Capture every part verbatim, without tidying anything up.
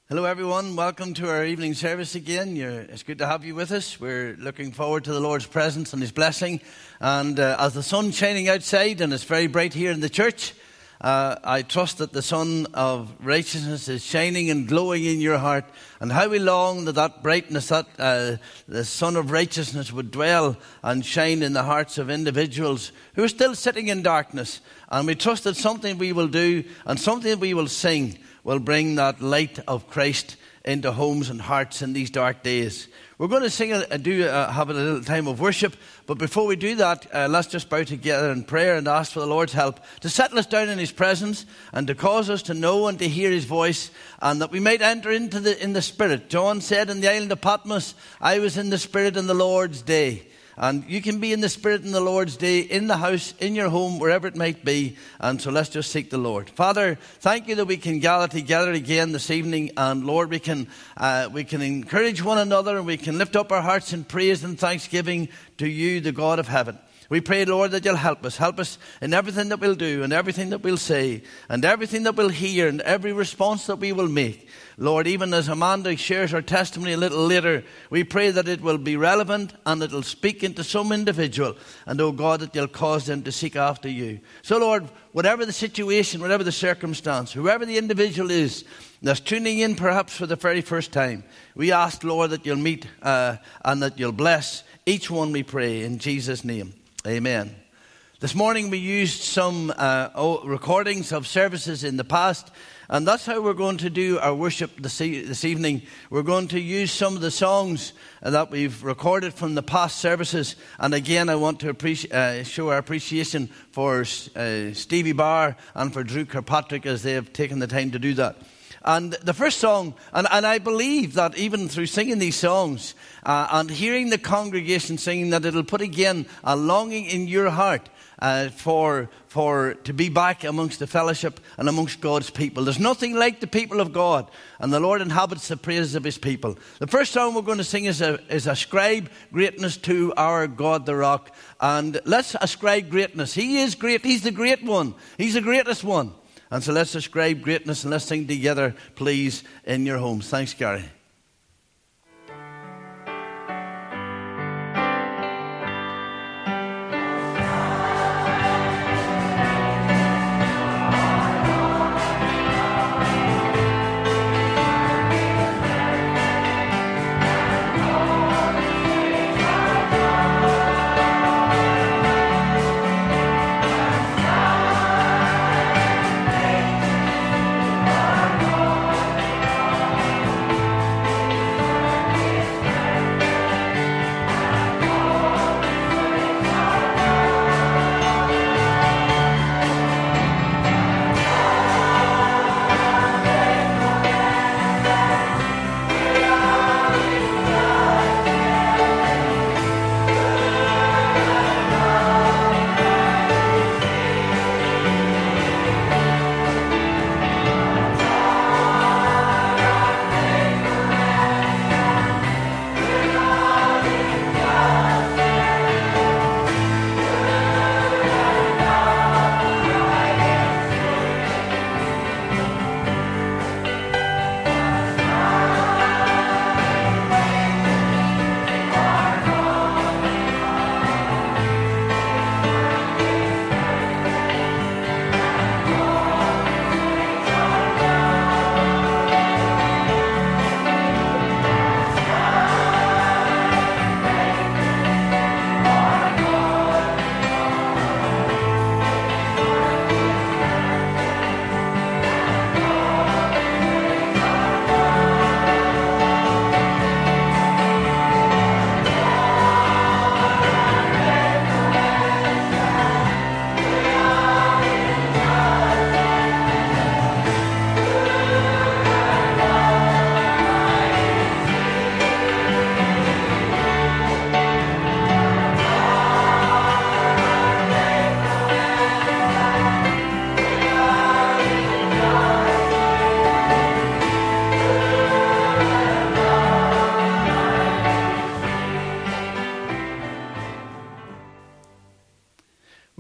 Hello everyone, welcome to our evening service again. You're, it's good to have you with us. We're looking forward to the Lord's presence and His blessing. And uh, as the sun's shining outside and it's very bright here in the church, uh, I trust that the sun of righteousness is shining and glowing in your heart. And how we long that that brightness, that uh, the sun of righteousness would dwell and shine in the hearts of individuals who are still sitting in darkness. And we trust that something we will do and something we will sing will bring that light of Christ into homes and hearts in these dark days. We're going to sing and do uh, have a little time of worship, but before we do that, uh, let's just bow together in prayer and ask for the Lord's help to settle us down in His presence and to cause us to know and to hear His voice, and that we might enter into the in the Spirit. John said in the island of Patmos, "I was in the Spirit in the Lord's day." And you can be in the Spirit in the Lord's day, in the house, in your home, wherever it might be. And so let's just seek the Lord. Father, thank you that we can gather together again this evening. And Lord, we can uh, we can encourage one another and we can lift up our hearts in praise and thanksgiving to you, the God of heaven. We pray, Lord, that you'll help us. Help us in everything that we'll do and everything that we'll say and everything that we'll hear and every response that we will make. Lord, even as Amanda shares her testimony a little later, we pray that it will be relevant and it will speak into some individual. And, oh God, that you'll cause them to seek after you. So, Lord, whatever the situation, whatever the circumstance, whoever the individual is that's tuning in perhaps for the very first time, we ask, Lord, that you'll meet uh, and that you'll bless each one, we pray, in Jesus' name. Amen. This morning we used some uh, recordings of services in the past, and that's how we're going to do our worship this, e- this evening. We're going to use some of the songs that we've recorded from the past services. And again, I want to appreci- uh, show our appreciation for uh, Stevie Barr and for Drew Kirkpatrick as they have taken the time to do that. And the first song, and, and I believe that even through singing these songs uh, and hearing the congregation singing, that it'll put again a longing in your heart uh, for for to be back amongst the fellowship and amongst God's people. There's nothing like the people of God, and the Lord inhabits the praises of His people. The first song we're going to sing is, a, is Ascribe Greatness to Our God the Rock. And let's ascribe greatness. He is great. He's the great one. He's the greatest one. And so let's ascribe greatness and let's sing together, please, in your homes. Thanks, Gary.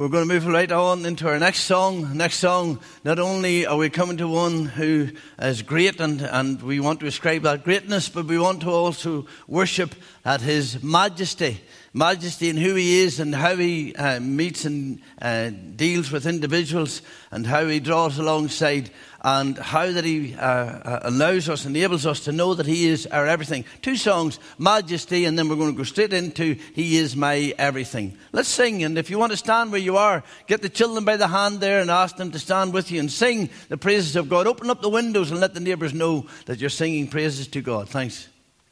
we're going to move right on into our next song. Next song, not only are we coming to one who is great and, and we want to ascribe that greatness, but we want to also worship at his majesty. Majesty in who he is and how he uh, meets and uh, deals with individuals and how he draws alongside and how that he uh, allows us, enables us to know that he is our everything. Two songs, Majesty, and then we're going to go straight into He Is My Everything. Let's sing, and if you want to stand where you are, get the children by the hand there and ask them to stand with you and sing the praises of God. Open up the windows and let the neighbours know that you're singing praises to God. Thanks.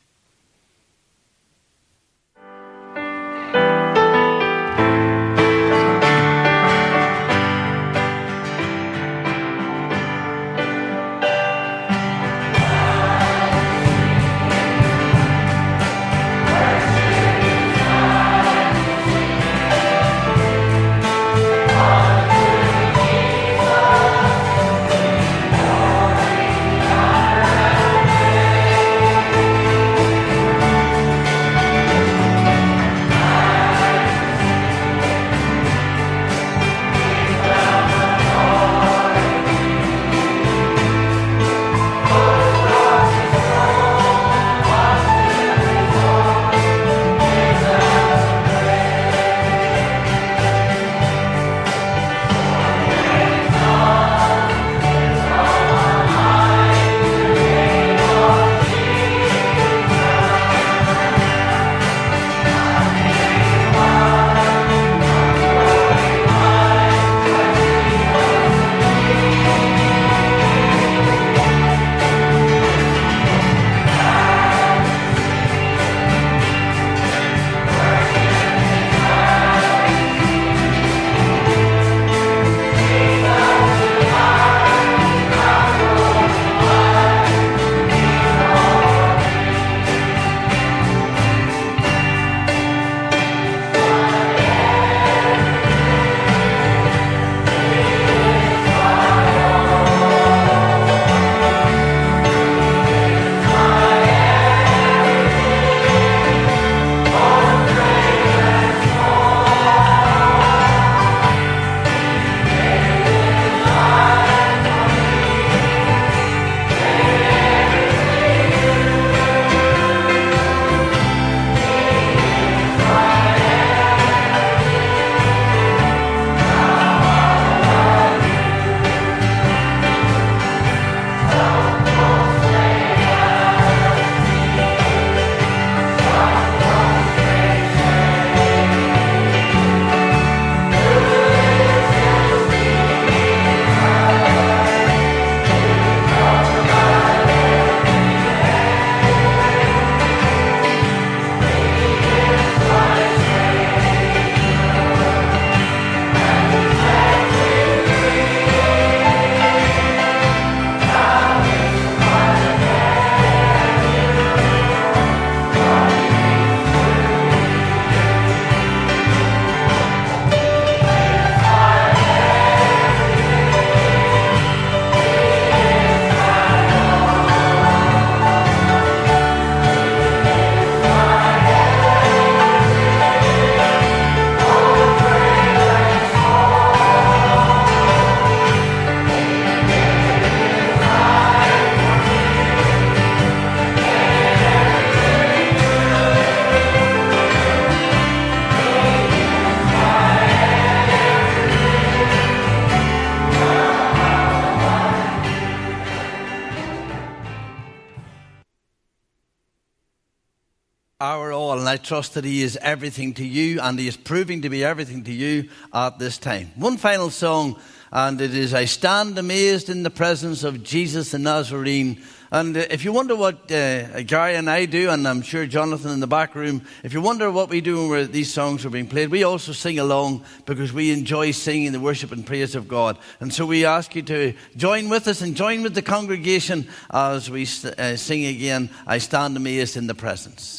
Our all, and I trust that he is everything to you, and he is proving to be everything to you at this time. One final song, and it is I Stand Amazed in the Presence of Jesus the Nazarene. And uh, if you wonder what uh, Gary and I do, and I'm sure Jonathan in the back room, if you wonder what we do when these songs are being played, we also sing along because we enjoy singing the worship and praise of God. And so we ask you to join with us and join with the congregation as we uh, sing again, I Stand Amazed in the Presence.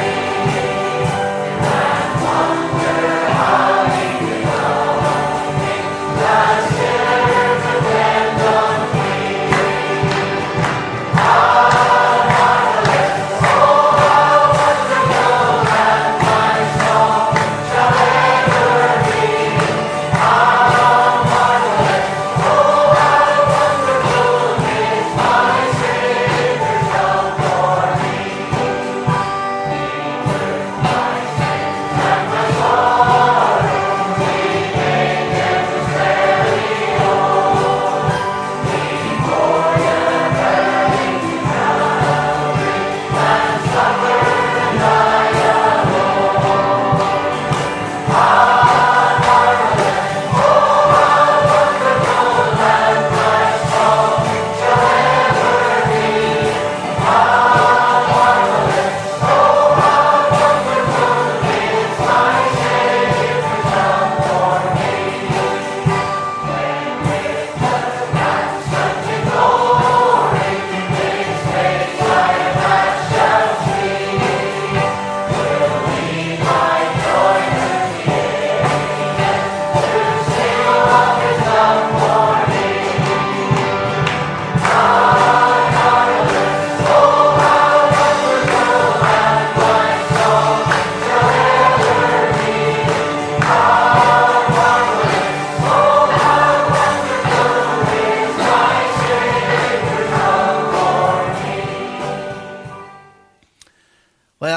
Wonder how he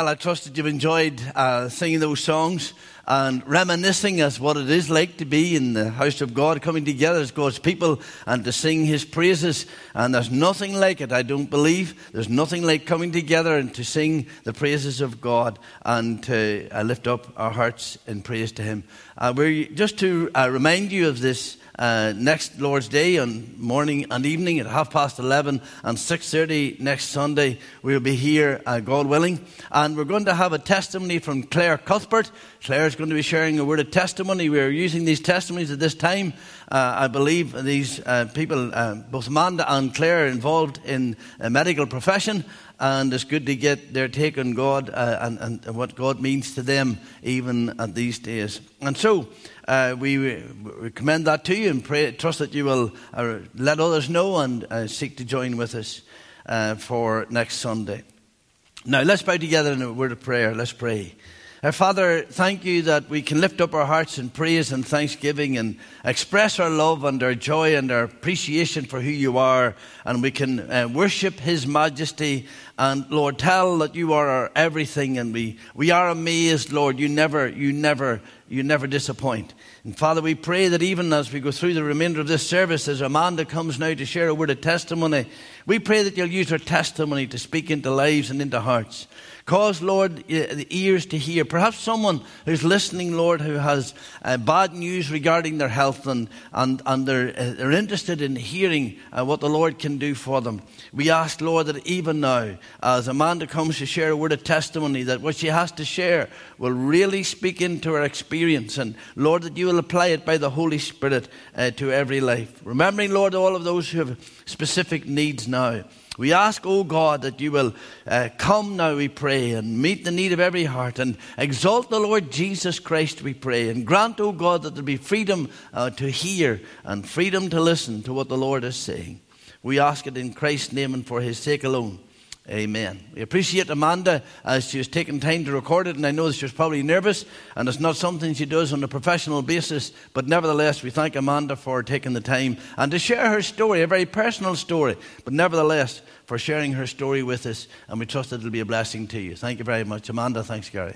I trust that you've enjoyed uh, singing those songs and reminiscing as what it is like to be in the house of God, coming together as God's people and to sing His praises. And there's nothing like it, I don't believe. There's nothing like coming together and to sing the praises of God and to uh, lift up our hearts in praise to Him. Uh, we're just to uh, remind you of this Uh, next Lord's Day on morning and evening at half past eleven and six thirty next Sunday. We'll be here, uh, God willing. And we're going to have a testimony from Claire Cuthbert. Claire's going to be sharing a word of testimony. We're using these testimonies at this time. Uh, I believe these uh, people, uh, both Amanda and Claire, are involved in a medical profession. And it's good to get their take on God uh, and, and what God means to them even at these days. And so uh, we, we commend that to you and pray, trust that you will uh, let others know and uh, seek to join with us uh, for next Sunday. Now let's bow together in a word of prayer. Let's pray. Our Father, thank you that we can lift up our hearts in praise and thanksgiving and express our love and our joy and our appreciation for who you are. And we can uh, worship His majesty and, Lord, tell that you are our everything. And we, we are amazed, Lord, you never, you never, you never disappoint. And Father, we pray that even as we go through the remainder of this service, as Amanda comes now to share a word of testimony, we pray that you'll use her testimony to speak into lives and into hearts. Cause, Lord, the ears to hear. Perhaps someone who's listening, Lord, who has uh, bad news regarding their health and, and, and they're, uh, they're interested in hearing uh, what the Lord can do for them. We ask, Lord, that even now, as Amanda comes to share a word of testimony, that what she has to share will really speak into her experience. And, Lord, that you will apply it by the Holy Spirit uh, to every life. Remembering, Lord, all of those who have specific needs now. We ask, oh God, that you will uh, come now, we pray, and meet the need of every heart and exalt the Lord Jesus Christ, we pray. And grant, oh God, that there be freedom uh, to hear and freedom to listen to what the Lord is saying. We ask it in Christ's name and for His sake alone. Amen. We appreciate Amanda as she has taken time to record it, and I know that she was probably nervous, and it's not something she does on a professional basis, but nevertheless we thank Amanda for taking the time and to share her story, a very personal story, but nevertheless for sharing her story with us, and we trust that it'll be a blessing to you. Thank you very much. Amanda, thanks Gary.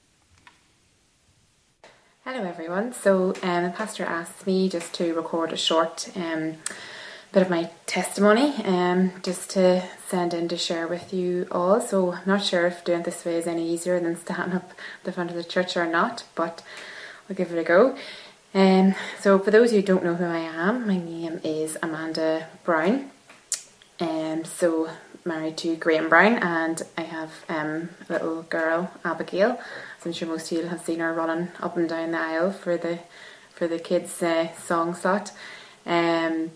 Hello everyone. So um, the pastor asked me just to record a short um, bit of my testimony um, just to send in to share with you all. So I'm not sure if doing it this way is any easier than standing up the front of the church or not, but I'll give it a go. Um, so for those who don't know who I am, my name is Amanda Brown. Um, so married to Graham Brown, and I have um, a little girl, Abigail. So I'm sure most of you have seen her running up and down the aisle for the for the kids' uh, song slot. Um,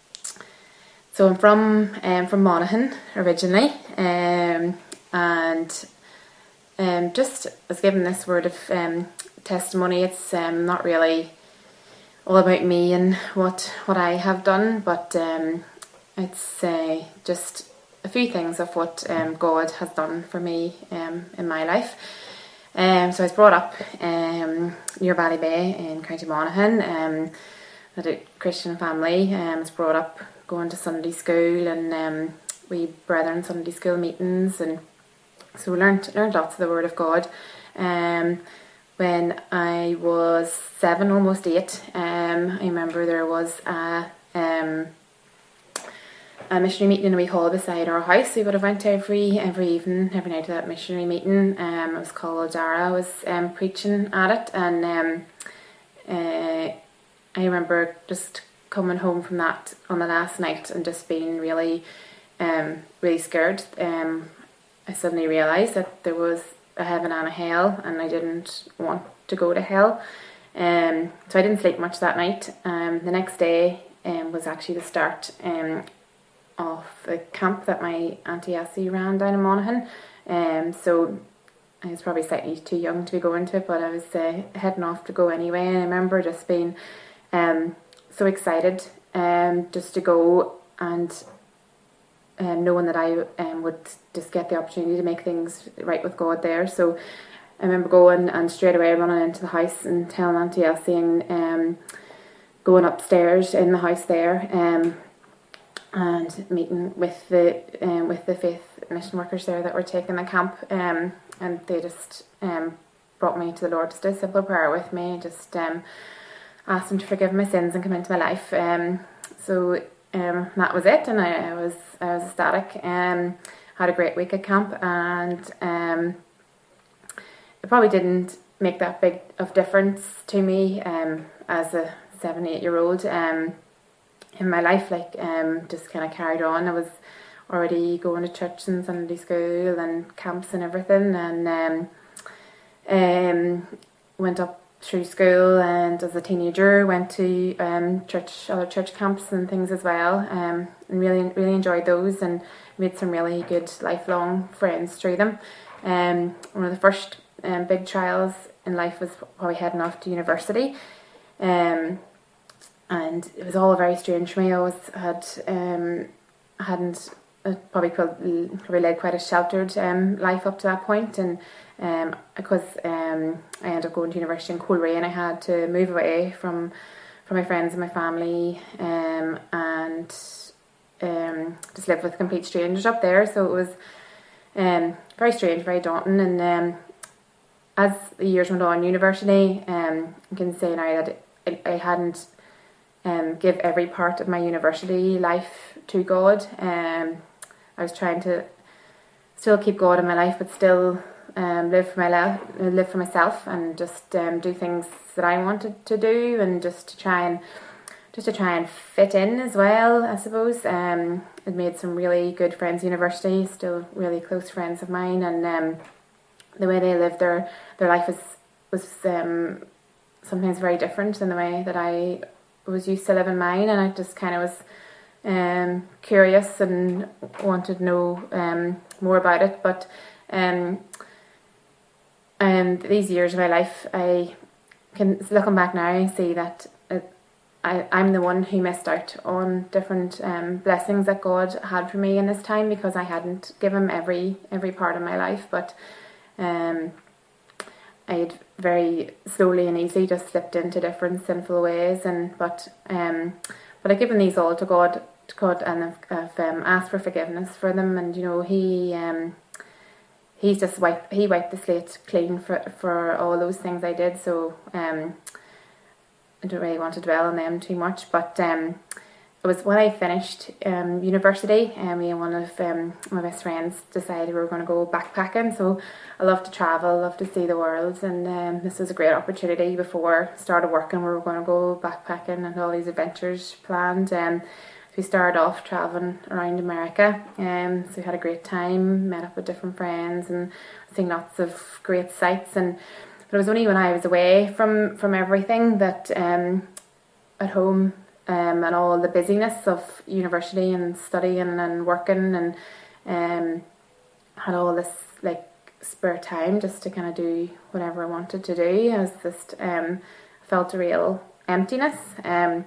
So I'm from um, from Monaghan originally, um, and um, just was given this word of um, testimony. It's um, not really all about me and what what I have done, but um, it's uh, just a few things of what um, God has done for me um, in my life. Um, so I was brought up um, near Ballybay in County Monaghan, um, at a Christian family. Um, I was brought up going to Sunday school, and um, we brethren Sunday school meetings, and so learned learned lots of the Word of God. Um, when I was seven, almost eight, um, I remember there was a um, a missionary meeting in a wee hall beside our house. We would have went every every evening, every night to that missionary meeting. Um, it was called Dara. was um, preaching at it, and um, uh, I remember just coming home from that on the last night and just being really, um, really scared. Um, I suddenly realised that there was a heaven and a hell, and I didn't want to go to hell. Um, so I didn't sleep much that night. Um, the next day um, was actually the start um, of a camp that my Auntie Essie ran down in Monaghan. Um, so I was probably slightly too young to be going to it, but I was uh, heading off to go anyway. And I remember just being um, so excited um, just to go, and um, knowing that I um, would just get the opportunity to make things right with God there. So I remember going and straight away running into the house and telling Auntie Elsie, and um, going upstairs in the house there. Um, and meeting with the um, with the faith mission workers there that were taking the camp, um, and they just um, brought me to the Lord, just did a simple prayer with me, just um, asked him to forgive my sins and come into my life. Um, so um, that was it, and I, I was I was ecstatic. Um, had a great week at camp, and um, it probably didn't make that big of difference to me um, as a seven, eight year old um, in my life. Like um, just kind of carried on. I was already going to church and Sunday school and camps and everything, and um, um, went up through school, and as a teenager went to um, church, other church camps and things as well, um, and really really enjoyed those, and made some really good lifelong friends through them. Um, one of the first um, big trials in life was probably heading off to university, um, and it was all very strange for me. I always had um, hadn't uh, probably could, probably led quite a sheltered um, life up to that point, and um, because um, I ended up going to university in Coleraine, and I had to move away from from my friends and my family, um, and um, just live with complete strangers up there. So it was um, very strange, very daunting, and um, as the years went on, university, um, I can say now that I, I hadn't um, give every part of my university life to God. Um, I was trying to still keep God in my life, but still um, live for my life, live for myself, and just um, do things that I wanted to do, and just to try and just to try and fit in as well, I suppose. Um, I'd made some really good friends at university, still really close friends of mine, and um, the way they lived their their life was was um, sometimes very different than the way that I was used to living mine, and I just kind of was um, curious and wanted to know um, more about it. But um, and these years of my life, I can, looking back now, I see that it, I, I'm the one who missed out on different um, blessings that God had for me in this time, because I hadn't given him every every part of my life. But um, I had very slowly and easily just slipped into different sinful ways, and but um, but I've given these all to God, to God, and I've, I've um, asked for forgiveness for them, and you know he um, he's just wiped he wiped the slate clean for for all those things I did. So um, I don't really want to dwell on them too much, but um, it was when I finished um, university, and me and one of um, my best friends decided we were going to go backpacking. So I love to travel, love to see the world, and um, this was a great opportunity. Before I started working, we were going to go backpacking and all these adventures planned. Um, so we started off travelling around America, um, so we had a great time, met up with different friends, and seen lots of great sights. And but it was only when I was away from, from everything that um, at home, Um, and all the busyness of university and studying and working, and um, had all this like spare time just to kind of do whatever I wanted to do. I was just um, felt a real emptiness. Um,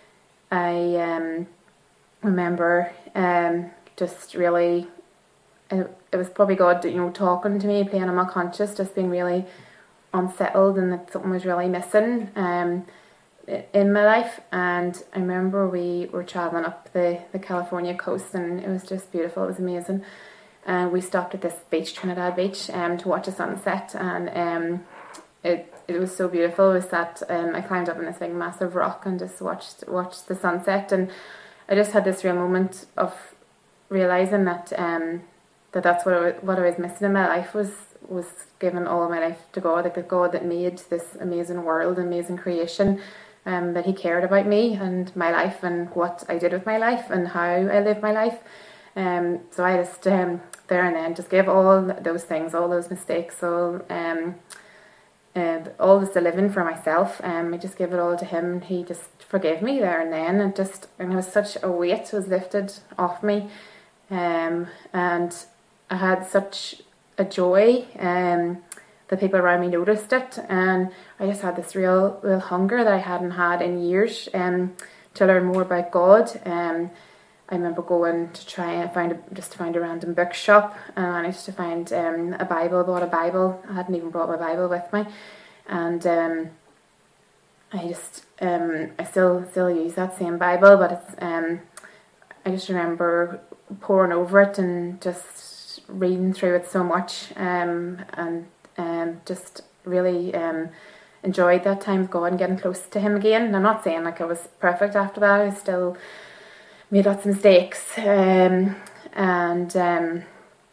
I um, remember um, just really, it, it was probably God, you know, talking to me, playing on my conscience, just being really unsettled, and that something was really missing Um, in my life. And I remember we were travelling up the, the California coast, and it was just beautiful, it was amazing. And we stopped at this beach, Trinidad Beach, um, to watch a sunset, and um, it it was so beautiful. It was that um, I climbed up on this big massive rock and just watched watched the sunset, and I just had this real moment of realising that um, that that's what I, what I was missing in my life, was was giving all of my life to God, like the God that made this amazing world, amazing creation, um, that he cared about me and my life and what I did with my life and how I lived my life. Um, so I just um, there and then just gave all those things, all those mistakes, all um, and all this living for myself. Um, I just gave it all to him. He just forgave me there and then, and just and it was such a weight was lifted off me, um, and I had such a joy. Um, the people around me noticed it, and I just had this real, real hunger that I hadn't had in years, um, to learn more about God. Um, I remember going to try and find a, just to find a random bookshop, and I managed to find um, a Bible. Bought a Bible. I hadn't even brought my Bible with me, and um, I just um, I still still use that same Bible, but it's um, I just remember poring over it and just reading through it so much, um, and um, just really um, enjoyed that time with God and getting close to Him again. And I'm not saying like I was perfect after that. I still made lots of mistakes, um, and um,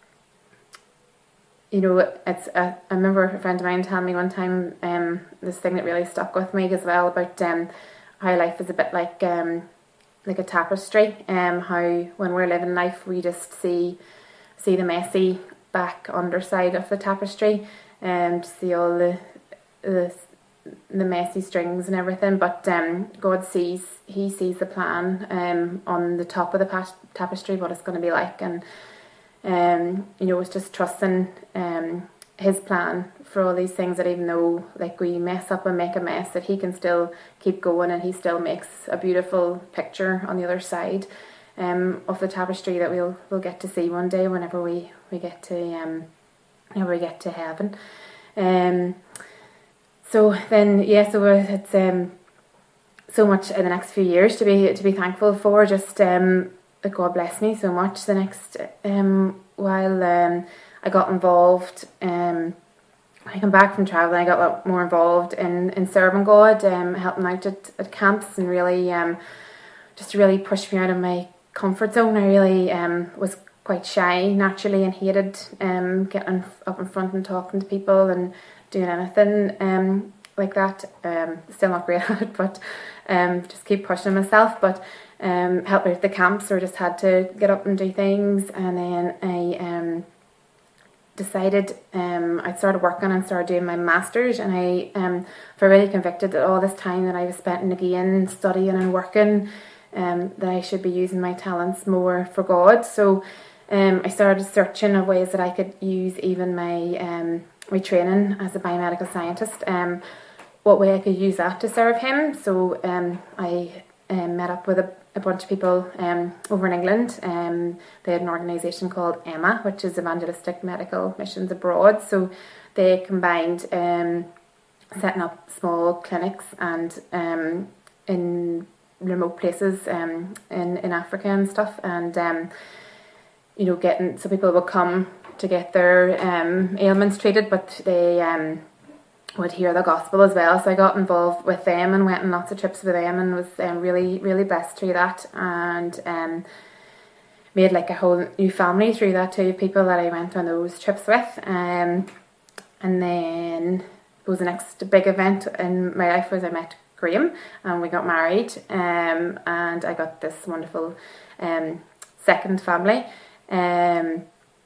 you know, it's. Uh, I remember a friend of mine telling me one time um, this thing that really stuck with me as well about um, how life is a bit like um, like a tapestry. Um, how when we're living life, we just see see the messy back underside of the tapestry, and um, see all the the the messy strings and everything. But um, God sees He sees the plan um, on the top of the pat- tapestry, what it's going to be like, and. Um, you know, it's just trusting um, His plan for all these things, that even though like we mess up and make a mess, that He can still keep going, and He still makes a beautiful picture on the other side um, of the tapestry that we'll we'll get to see one day whenever we, we get to um, whenever we get to heaven. Um, so then, yeah, so it's um, so much in the next few years to be to be thankful for. Just um, God bless me so much the next um, while um, I got involved. Um, when I came back from travelling, I got a lot more involved in, in serving God, um, helping out at, at camps, and really um, just really pushed me out of my comfort zone. I really um, was quite shy naturally and hated um, getting up in front and talking to people and doing anything um, like that. Um, still not great at it, but um, just keep pushing myself. But Um, help out at the camps, or just had to get up and do things. And then I um, decided um, I started working and started doing my masters, and I um, felt really convicted that all this time that I was spending again studying and working, um, that I should be using my talents more for God. So um, I started searching of ways that I could use even my um, my training as a biomedical scientist, um, what way I could use that to serve Him. So um, I um, met up with a a bunch of people um, over in England. Um, they had an organisation called E M A, which is Evangelistic Medical Missions Abroad. So they combined um, setting up small clinics and um, in remote places um, in, in Africa and stuff. And, um, you know, getting, so people would come to get their um, ailments treated, but they um, would hear the gospel as well. So I got involved with them and went on lots of trips with them, and was um, really, really blessed through that, and um, made like a whole new family through that too, people that I went on those trips with. Um, and then it was the next big event in my life was I met Graham, and we got married, um, and I got this wonderful um, second family. Um,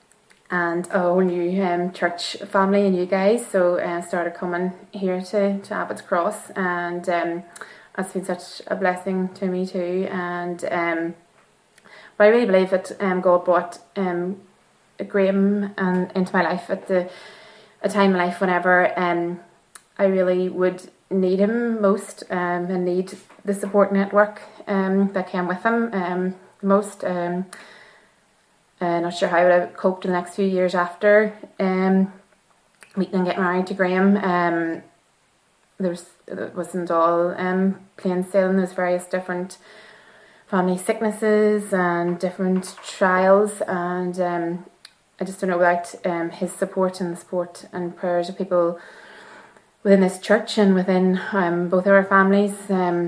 and a whole new um, church family and you guys. So I uh, started coming here to, to Abbott's Cross, and um, it's been such a blessing to me too. And um, but I really believe that um, God brought um, Graham um, into my life at the a time in life whenever um, I really would need him most, um, and need the support network um, that came with him um, most. Um, Uh, not sure how I would have coped in the next few years after um, meeting and getting married to Graham. Um, there was, it wasn't all um, plain sailing. There was various different family sicknesses and different trials, and um, I just don't know, without um, his support and the support and prayers of people within this church and within um, both of our families, um,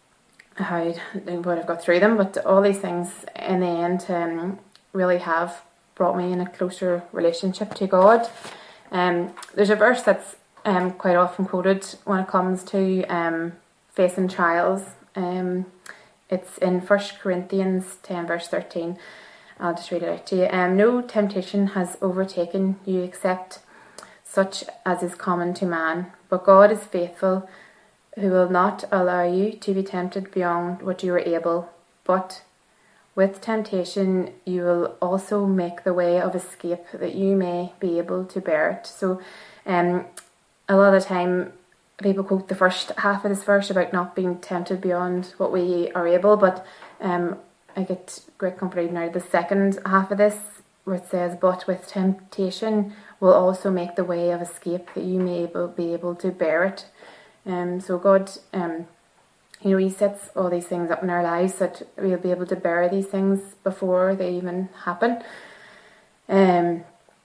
how I would have got through them. But all these things in the end um, really have brought me in a closer relationship to God. Um, there's a verse that's um, quite often quoted when it comes to um, facing trials. Um, it's in First Corinthians ten verse thirteen. I'll just read it out to you. Um, no temptation has overtaken you except such as is common to man, but God is faithful, who will not allow you to be tempted beyond what you are able, but with temptation, you will also make the way of escape that you may be able to bear it. So, um, a lot of the time, people quote the first half of this verse about not being tempted beyond what we are able, but um, I get great comfort even out of the second half of this, where it says, "But with temptation, will also make the way of escape that you may able, be able to bear it." Um, so God um, you know, he sets all these things up in our lives that we'll be able to bear these things before they even happen. Um.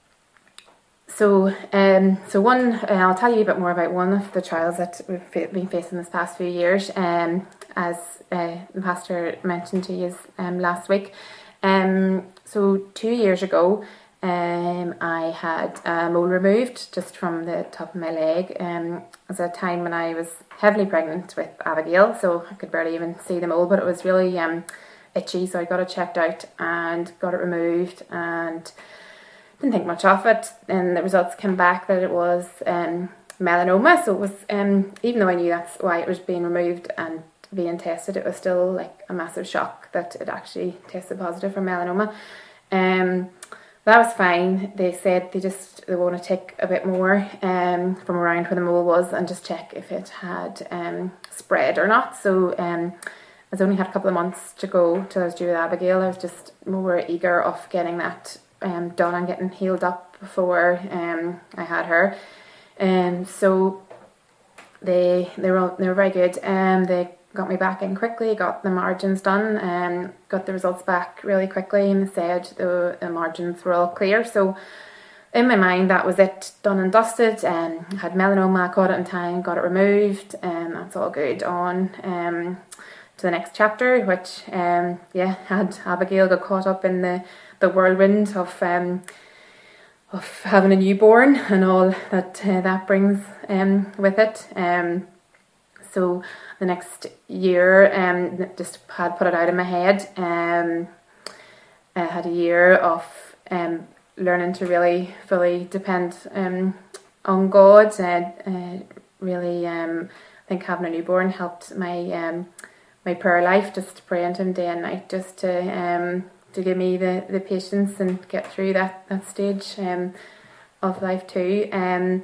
So, um, so one, uh, I'll tell you a bit more about one of the trials that we've been facing this past few years. Um, as uh, the pastor mentioned to you um, last week. Um, so two years ago, um, I had a mole removed just from the top of my leg. Um, it was a time when I was heavily pregnant with Abigail, so I could barely even see the mole, but it was really um, itchy. So I got it checked out and got it removed, and didn't think much of it, and the results came back that it was um, melanoma. So it was, um, even though I knew that's why it was being removed and being tested, it was still like a massive shock that it actually tested positive for melanoma. Um, that was fine. They said they just they want to take a bit more um, from around where the mole was and just check if it had um, spread or not. So um, I only had a couple of months to go till I was due with Abigail. I was just more eager of getting that Um, done and getting healed up before um, I had her. Um, so they they were they were very good. Um, they got me back in quickly, got the margins done, and got the results back really quickly, and said the, the margins were all clear. So in my mind, that was it, done and dusted. Um, I had melanoma, caught it in time, got it removed, and that's all good. On um, to the next chapter, which um, yeah, had Abigail got caught up in the the whirlwind of um, of having a newborn and all that uh, that brings um, with it. Um, so the next year, um, just had put it out of my head. Um, I had a year of um, learning to really fully depend um, on God. And uh, really, um, I think having a newborn helped my um, my prayer life, just praying to Him day and night, just to um, to give me the, the patience and get through that, that stage um, of life too. Um,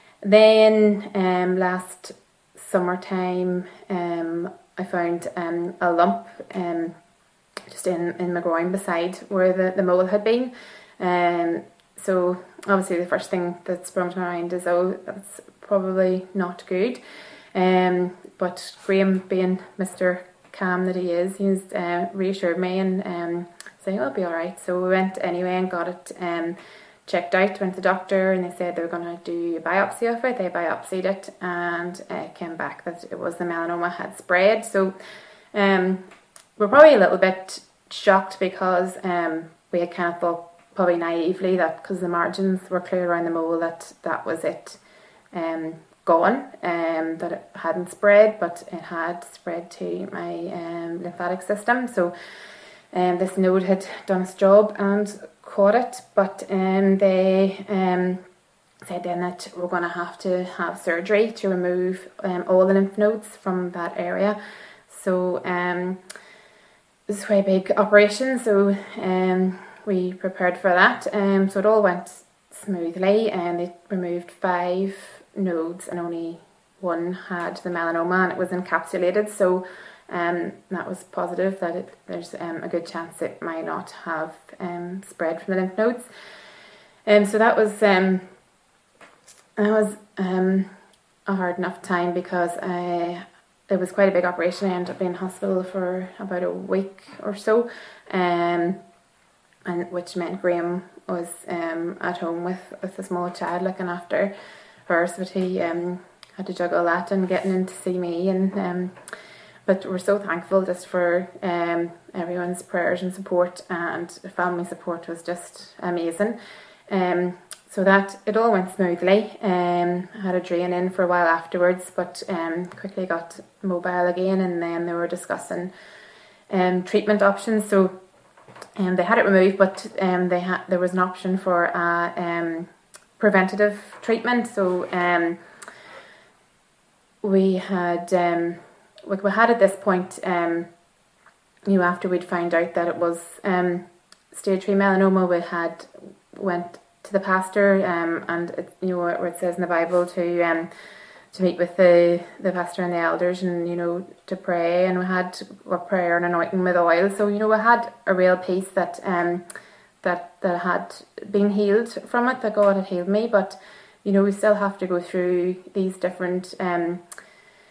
then um, last summertime, um, I found um, a lump um, just in, in my groin beside where the, the mole had been. Um, so obviously the first thing that sprung to my mind is, oh, that's probably not good. Um, but Graham, being Mister Calm that he is, he's uh, reassured me and um, saying, oh, it'll be alright. So we went anyway and got it um, checked out, went to the doctor, and they said they were going to do a biopsy of it. They biopsied it, and it uh, came back that it was the melanoma had spread. So um, we're probably a little bit shocked because um, we had kind of thought, probably naively, that because the margins were clear around the mole, that that was it um, gone, um, that it hadn't spread, but it had spread to my um, lymphatic system. So um, this node had done its job and caught it, but um, they um, said then that we're going to have to have surgery to remove um, all the lymph nodes from that area. So um, this is quite a big operation, so um, we prepared for that. Um, so it all went smoothly, and they removed five nodes and only one had the melanoma, and it was encapsulated. So um, that was positive, that it, there's um, a good chance it might not have um, spread from the lymph nodes. And um, so that was um, that was um, a hard enough time, because I, it was quite a big operation. I ended up being in hospital for about a week or so, um, and which meant Graham was um, at home with, with a small child looking after her, so he um, had to juggle that and getting in to see me. And um, but we're so thankful just for um, everyone's prayers and support, and the family support was just amazing. Um, so that it all went smoothly. Um, I had a drain in for a while afterwards, but um, quickly got mobile again, and then they were discussing um, treatment options. So um, they had it removed, but um, they had there was an option for a um, preventative treatment. So um, we had um, we, we had at this point, um, you know, after we'd found out that it was um, stage three melanoma, we had went to the pastor, um, and it, you know, where it says in the Bible to um, to meet with the, the pastor and the elders, and you know, to pray, and we had a prayer and anointing with oil. So you know, we had a real peace that um that that had been healed from it, that God had healed me. But you know, we still have to go through these different um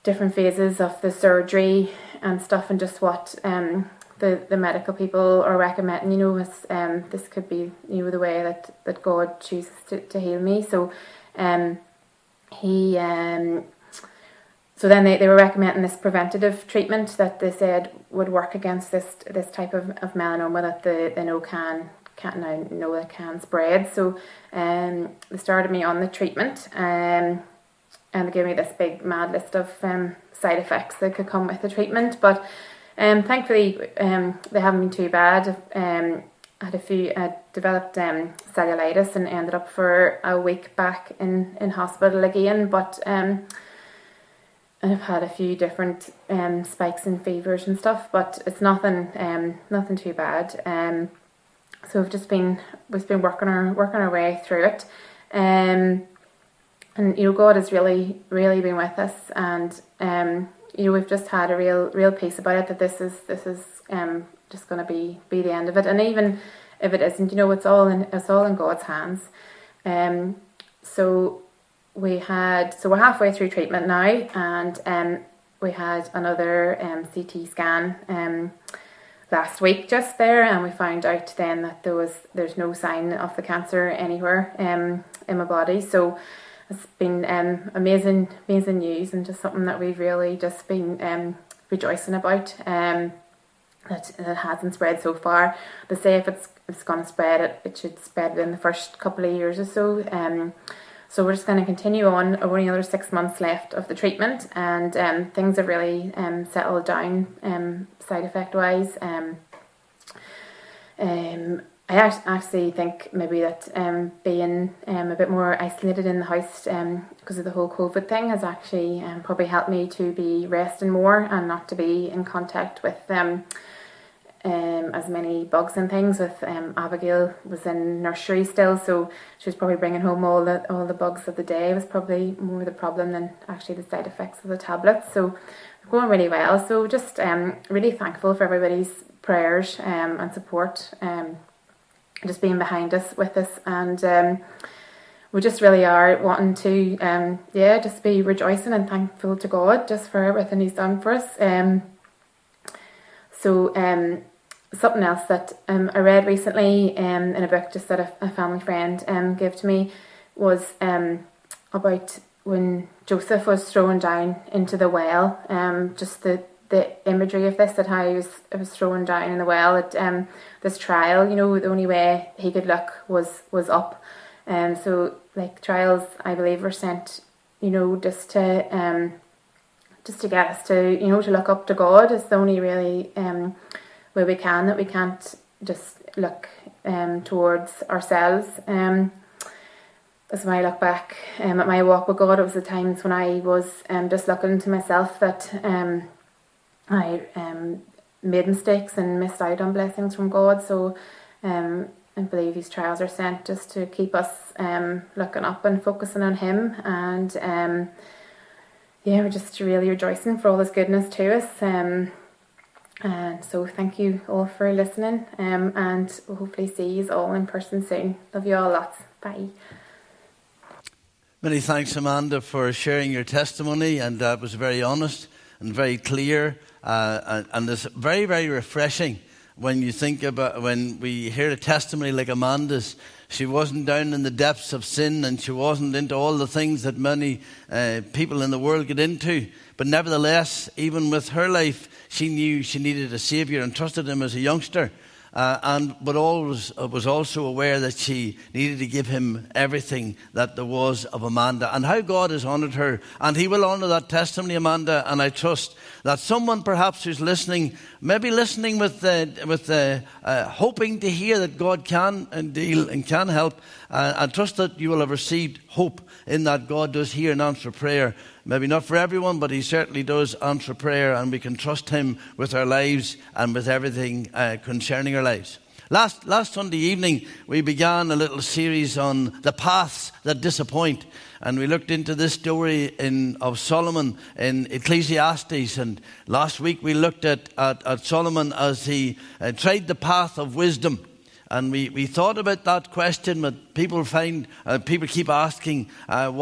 different phases of the surgery and stuff, and just what um, the, the medical people are recommending, you know, is, um, this could be, you know, the way that, that God chooses to, to heal me. So um, he, um, so then they, they were recommending this preventative treatment that they said would work against this this type of, of melanoma that they, they know can, can now know that can spread. So um, they started me on the treatment, um, and they gave me this big mad list of um, side effects that could come with the treatment. But Um, thankfully, um, they haven't been too bad. Um, I had a few, I developed um, cellulitis and ended up for a week back in, in hospital again. But um, and I've had a few different um, spikes and fevers and stuff, but it's nothing, um, nothing too bad. Um, so we've just been, we've been working our working our way through it. Um, and you know, God has really, really been with us, and um. You know, we've just had a real, real peace about it, that this is, this is um, just going to be, be the end of it. And even if it isn't, you know, it's all in, it's all in God's hands. Um, so we had, so we're halfway through treatment now, and um, we had another um, C T scan um, last week just there, and we found out then that there was, there's no sign of the cancer anywhere um, in my body. So it's been um, amazing, amazing news, and just something that we've really just been um, rejoicing about. Um, that it hasn't spread so far. They say if it's it's going to spread, it it should spread within the first couple of years or so. Um, so we're just going to continue on. Only another six months left of the treatment, and um, things have really um, settled down um, side effect wise. Um, um, I actually think maybe that um, being um, a bit more isolated in the house um, because of the whole COVID thing has actually um, probably helped me to be resting more and not to be in contact with um, um, as many bugs and things. With um, Abigail was in nursery still, so she was probably bringing home all the all the bugs of the day. It was probably more the problem than actually the side effects of the tablets. So going really well. So just um, really thankful for everybody's prayers um, and support. Um, just being behind us with us, and um, we just really are wanting to um, yeah just be rejoicing and thankful to God just for everything he's done for us. Um, so um, something else that um, I read recently um, in a book just that a, a family friend um, gave to me was um, about when Joseph was thrown down into the well, um, just the the imagery of this, that how he was, it was thrown down in the well at um, this trial. You know, the only way he could look was was up. Um, so like trials, I believe, were sent, you know, just to um, just to get us to, you know, to look up to God. It's the only really um, way we can, that we can't just look um, towards ourselves. Um, as when I look back um, at my walk with God, it was the times when I was um, just looking to myself that um, I um, made mistakes and missed out on blessings from God. So um, I believe these trials are sent just to keep us um, looking up and focusing on him. And um, yeah, we're just really rejoicing for all his goodness to us. Um, and so thank you all for listening, um, and we'll hopefully see you all in person soon. Love you all lots. Bye. Many thanks, Amanda, for sharing your testimony, and that uh, was very honest and very clear. Uh, and, and it's very, very refreshing when you think about, when we hear a testimony like Amanda's. She wasn't down in the depths of sin, and she wasn't into all the things that many uh, people in the world get into. But nevertheless, even with her life, she knew she needed a saviour and trusted him as a youngster. Uh, and but always uh, was also aware that she needed to give him everything that there was of Amanda, and how God has honoured her, and he will honour that testimony, Amanda. And I trust that someone perhaps who's listening, maybe listening with uh, with uh, uh, hoping to hear that God can and deal and can help. Uh, I trust that you will have received hope in that God does hear and answer prayer. Maybe not for everyone, but he certainly does answer prayer, and we can trust him with our lives and with everything uh, concerning our lives. Last last Sunday evening, we began a little series on the paths that disappoint, and we looked into this story in of Solomon in Ecclesiastes. And last week we looked at, at, at Solomon as he uh, tried the path of wisdom. And we, we thought about that question that people find, uh, people keep asking, uh, what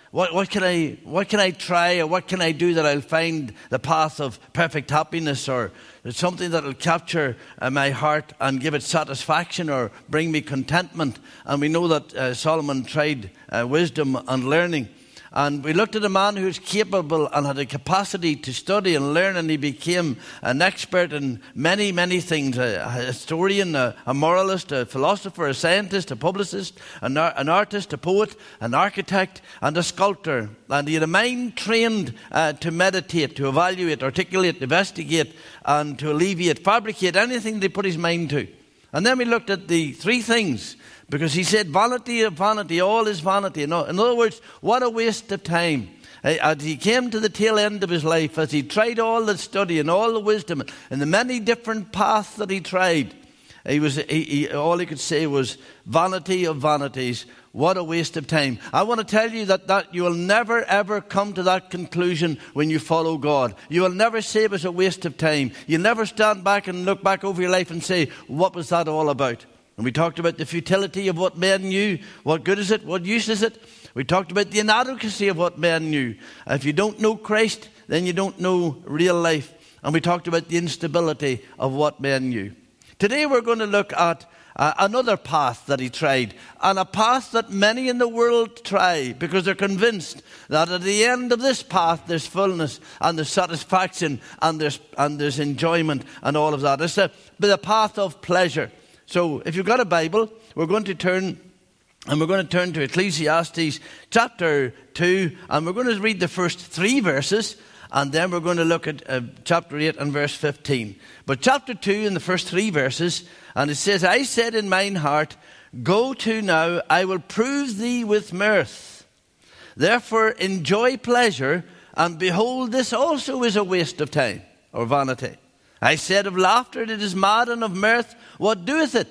what, what can I, what can I try, or what can I do that I'll find the path of perfect happiness, or something that will capture uh, my heart and give it satisfaction or bring me contentment? And we know that uh, Solomon tried uh, wisdom and learning. And we looked at a man who was capable and had a capacity to study and learn, and he became an expert in many, many things. A, a historian, a, a moralist, a philosopher, a scientist, a publicist, an, ar- an artist, a poet, an architect, and a sculptor. And he had a mind trained uh, to meditate, to evaluate, articulate, investigate, and to alleviate, fabricate anything they put his mind to. And then we looked at the three things, because he said, vanity of vanity, all is vanity. In other words, what a waste of time. As he came to the tail end of his life, as he tried all the study and all the wisdom and the many different paths that he tried, he was he, he, all he could say was, vanity of vanities, what a waste of time. I want to tell you that, that you will never ever come to that conclusion when you follow God. You will never say it was a waste of time. You'll never stand back and look back over your life and say, what was that all about? And we talked about the futility of what men knew. What good is it? What use is it? We talked about the inadequacy of what men knew. If you don't know Christ, then you don't know real life. And we talked about the instability of what men knew. Today we're going to look at uh, another path that he tried, and a path that many in the world try because they're convinced that at the end of this path there's fullness and there's satisfaction and there's, and there's enjoyment and all of that. It's a, the path of pleasure. So if you've got a Bible, we're going to turn, and we're going to turn to Ecclesiastes chapter two, and we're going to read the first three verses, and then we're going to look at uh, chapter eight and verse fifteen. But chapter two in the first three verses, and it says, I said in mine heart, go to now, I will prove thee with mirth. Therefore enjoy pleasure, and behold, this also is a waste of time, or vanity. I said of laughter, it is mad, and of mirth, what doeth it?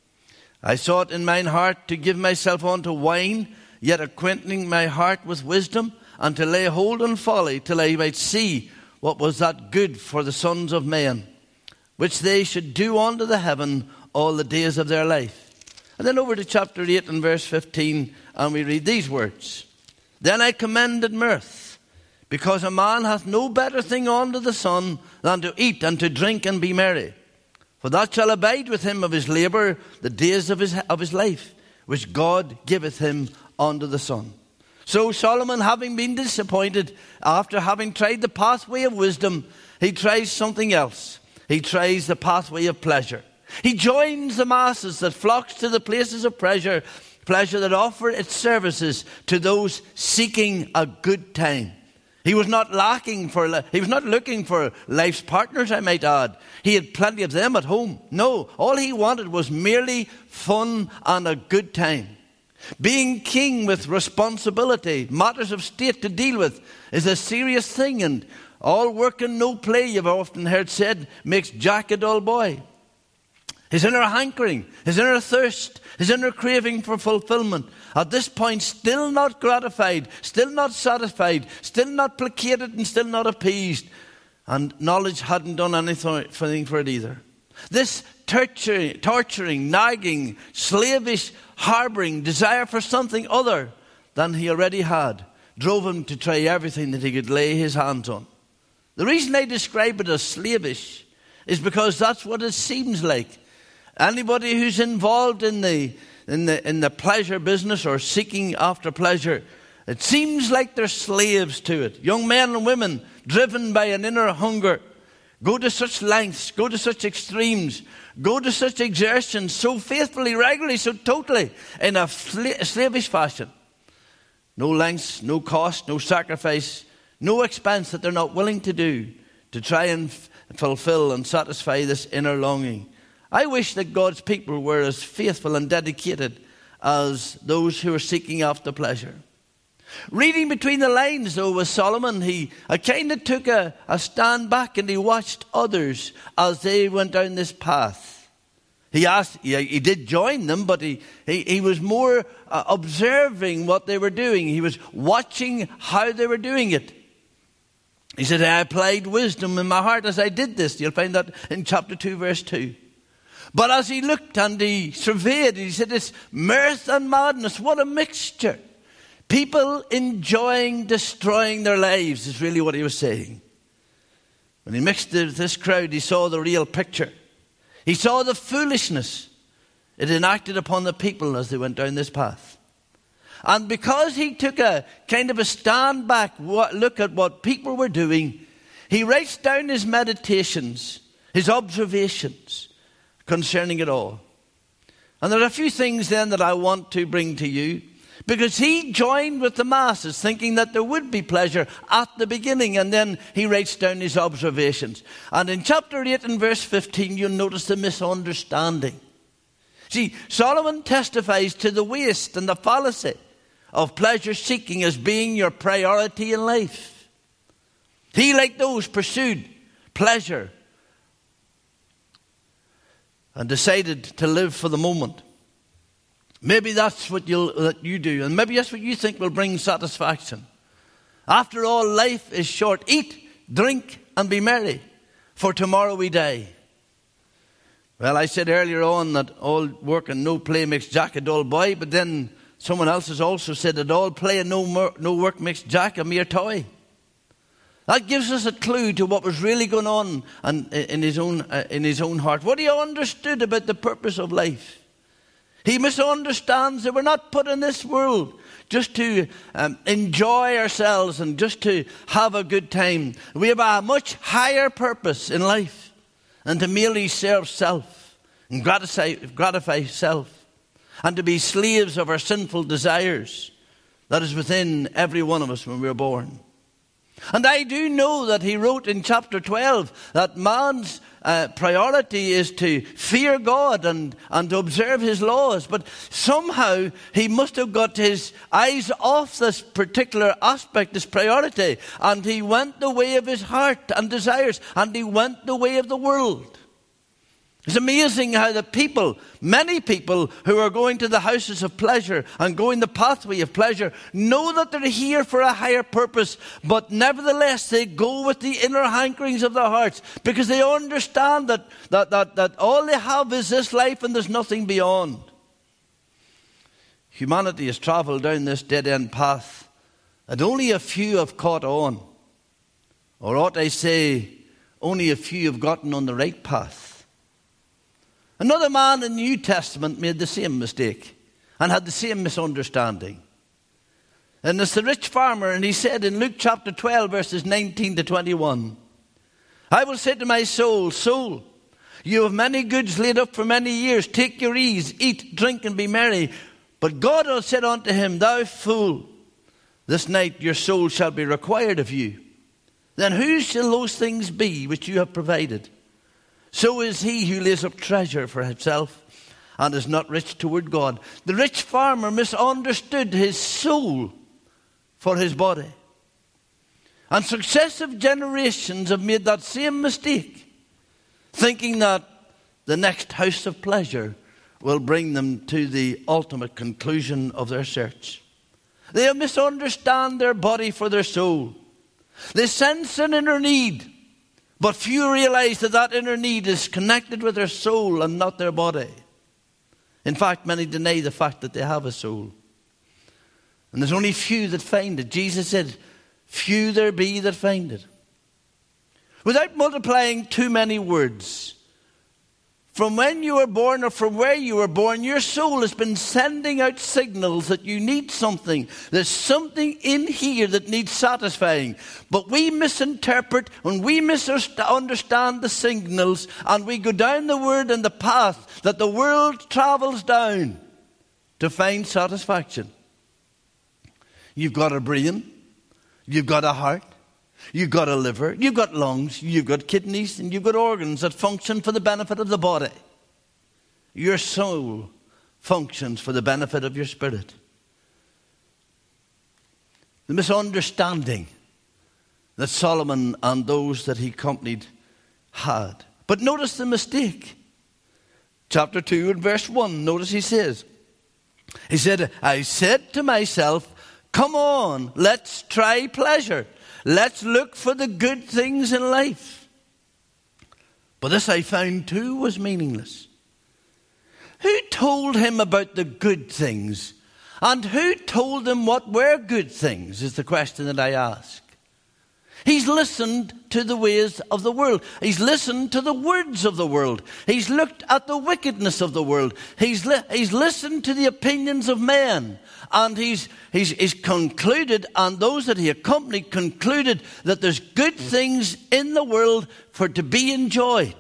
I sought in mine heart to give myself unto wine, yet acquainting my heart with wisdom, and to lay hold on folly, till I might see what was that good for the sons of men, which they should do unto the heaven all the days of their life. And then over to chapter eight and verse fifteen, and we read these words. Then I commended mirth, because a man hath no better thing under the sun than to eat and to drink and be merry. For that shall abide with him of his labour the days of his, of his life, which God giveth him under the sun. So Solomon, having been disappointed, after having tried the pathway of wisdom, he tries something else. He tries the pathway of pleasure. He joins the masses that flocks to the places of pleasure, pleasure that offer its services to those seeking a good time. He was not lacking for, he was not looking for life's partners, I might add. He had plenty of them at home. No, all he wanted was merely fun and a good time. Being king with responsibility, matters of state to deal with, is a serious thing, and all work and no play, you've often heard said, makes Jack a dull boy. His inner hankering, his inner thirst, his inner craving for fulfillment, at this point still not gratified, still not satisfied, still not placated, and still not appeased. And knowledge hadn't done anything for it either. This torturing, torturing, nagging, slavish, harbouring desire for something other than he already had drove him to try everything that he could lay his hands on. The reason I describe it as slavish is because that's what it seems like. Anybody who's involved in the in the in the pleasure business or seeking after pleasure, it seems like they're slaves to it. Young men and women driven by an inner hunger go to such lengths, go to such extremes, go to such exertions so faithfully, regularly, so totally in a slavish fashion. No lengths, no cost, no sacrifice, no expense that they're not willing to do to try and f- fulfill and satisfy this inner longing. I wish that God's people were as faithful and dedicated as those who are seeking after pleasure. Reading between the lines, though, with Solomon, he kind of took a, a stand back and he watched others as they went down this path. He asked, he, he did join them, but he, he, he was more uh, observing what they were doing. He was watching how they were doing it. He said, I applied wisdom in my heart as I did this. You'll find that in chapter two, verse two. But as he looked and he surveyed, he said, it's mirth and madness. What a mixture. People enjoying destroying their lives is really what he was saying. When he mixed with this crowd, he saw the real picture. He saw the foolishness it enacted upon the people as they went down this path. And because he took a kind of a stand back look at what people were doing, he writes down his meditations, his observations concerning it all. And there are a few things then that I want to bring to you, because he joined with the masses thinking that there would be pleasure at the beginning, and then he writes down his observations. And in chapter eight and verse fifteen, you'll notice the misunderstanding. See, Solomon testifies to the waste and the fallacy of pleasure seeking as being your priority in life. He, like those, pursued pleasure and decided to live for the moment. Maybe that's what you'll, that you do, and maybe that's what you think will bring satisfaction. After all, life is short. Eat, drink, and be merry, for tomorrow we die. Well, I said earlier on that all work and no play makes Jack a dull boy, but then someone else has also said that all play and no, mer- no work makes Jack a mere toy. That gives us a clue to what was really going on in, in, his own, uh, in his own heart. What he understood about the purpose of life. He misunderstands that we're not put in this world just to um, enjoy ourselves and just to have a good time. We have a much higher purpose in life than to merely serve self and gratify, gratify self and to be slaves of our sinful desires that is within every one of us when we were born. And I do know that he wrote in chapter twelve that man's uh, priority is to fear God and, and to observe his laws. But somehow he must have got his eyes off this particular aspect, this priority. And he went the way of his heart and desires. And he went the way of the world. It's amazing how the people, many people who are going to the houses of pleasure and going the pathway of pleasure, know that they're here for a higher purpose, but nevertheless they go with the inner hankerings of their hearts because they understand that, that, that, that all they have is this life and there's nothing beyond. Humanity has travelled down this dead-end path and only a few have caught on. Or ought I say, only a few have gotten on the right path. Another man in the New Testament made the same mistake and had the same misunderstanding. And it's the rich farmer, and he said in Luke chapter twelve, verses nineteen to twenty-one, I will say to my soul, soul, you have many goods laid up for many years. Take your ease, eat, drink, and be merry. But God will said unto him, thou fool, this night your soul shall be required of you. Then whose shall those things be which you have provided? So is he who lays up treasure for himself and is not rich toward God. The rich farmer misunderstood his soul for his body. And successive generations have made that same mistake, thinking that the next house of pleasure will bring them to the ultimate conclusion of their search. They misunderstand their body for their soul. They sense an inner need. But few realize that that inner need is connected with their soul and not their body. In fact, many deny the fact that they have a soul. And there's only few that find it. Jesus said, few there be that find it. Without multiplying too many words, from when you were born or from where you were born, your soul has been sending out signals that you need something. There's something in here that needs satisfying. But we misinterpret and we misunderstand the signals, and we go down the word and the path that the world travels down to find satisfaction. You've got a brain. You've got a heart. You've got a liver, you've got lungs, you've got kidneys, and you've got organs that function for the benefit of the body. Your soul functions for the benefit of your spirit. The misunderstanding that Solomon and those that he accompanied had. But notice the mistake. Chapter two and verse one, notice he says, he said, I said to myself, come on, let's try pleasure. Let's look for the good things in life. But this I found too was meaningless. Who told him about the good things And who told him what were good things is the question that I ask. He's listened to the ways of the world. He's listened to the words of the world. He's looked at the wickedness of the world. He's, li- he's listened to the opinions of men. And he's, he's, he's concluded, and those that he accompanied concluded, that there's good things in the world for to be enjoyed.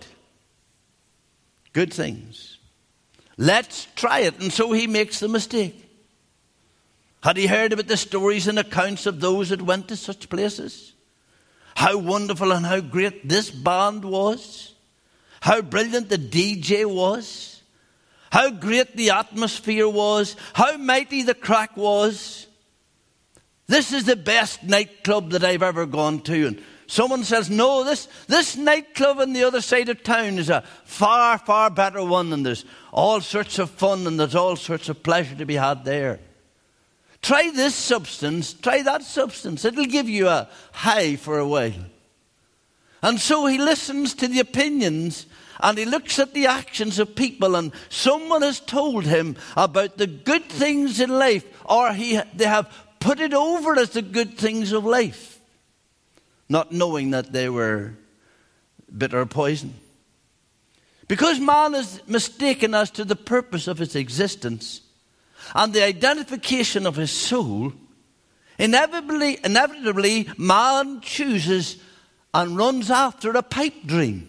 Good things. Let's try it. And so he makes the mistake. Had he heard about the stories and accounts of those that went to such places? How wonderful and how great this band was. How brilliant the D J was. How great the atmosphere was. How mighty the crack was. This is the best nightclub that I've ever gone to. And someone says, no, this, this nightclub on the other side of town is a far, far better one. And there's all sorts of fun and there's all sorts of pleasure to be had there. Try this substance, try that substance. It'll give you a high for a while. And so he listens to the opinions and he looks at the actions of people, and someone has told him about the good things in life, or he, they have put it over as the good things of life, not knowing that they were bitter poison. Because man is mistaken as to the purpose of his existence and the identification of his soul, inevitably, inevitably man chooses and runs after a pipe dream.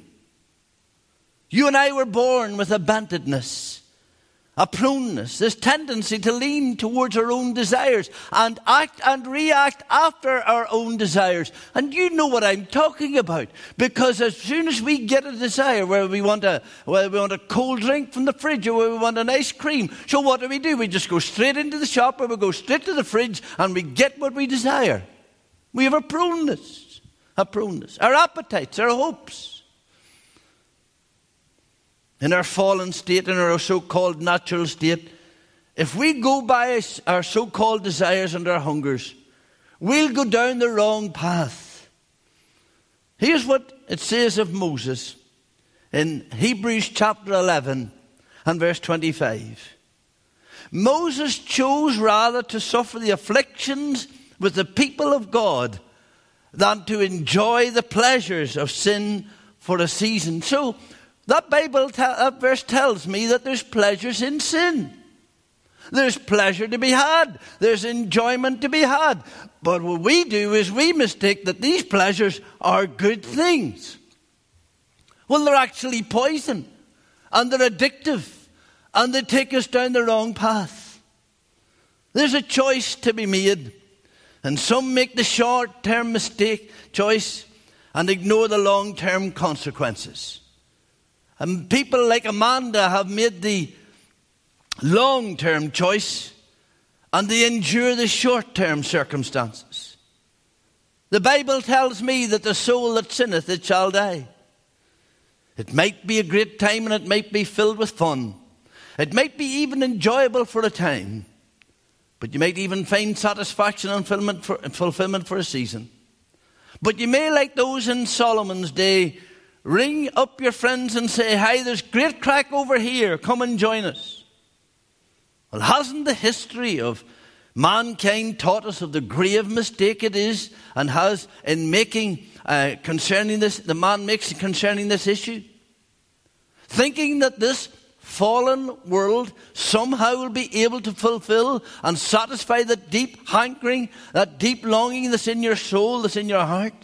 You and I were born with a bentedness, a proneness, this tendency to lean towards our own desires and act and react after our own desires. And you know what I'm talking about, because as soon as we get a desire, where we want a whether we want a cold drink from the fridge or where we want an ice cream, so what do we do? We just go straight into the shop, or we go straight to the fridge and we get what we desire. We have a proneness, a proneness, our appetites, our hopes. In our fallen state, in our so-called natural state, if we go by our so-called desires and our hungers, we'll go down the wrong path. Here's what it says of Moses in Hebrews chapter eleven and verse twenty-five. Moses chose rather to suffer the afflictions with the people of God than to enjoy the pleasures of sin for a season. So, That Bible, that verse tells me that there's pleasures in sin. There's pleasure to be had. There's enjoyment to be had. But what we do is we mistake that these pleasures are good things. Well, they're actually poison. And they're addictive. And they take us down the wrong path. There's a choice to be made. And some make the short-term mistake choice and ignore the long-term consequences. And people like Amanda have made the long-term choice and they endure the short-term circumstances. The Bible tells me that the soul that sinneth, it shall die. It might be a great time and it might be filled with fun. It might be even enjoyable for a time. But you might even find satisfaction and fulfillment for, fulfillment for a season. But you may, like those in Solomon's day, ring up your friends and say, "Hi, there's great crack over here. Come and join us." Well, hasn't the history of mankind taught us of the grave mistake it is and has in making uh, concerning this, the man makes concerning this issue? Thinking that this fallen world somehow will be able to fulfill and satisfy the deep hankering, that deep longing that's in your soul, that's in your heart.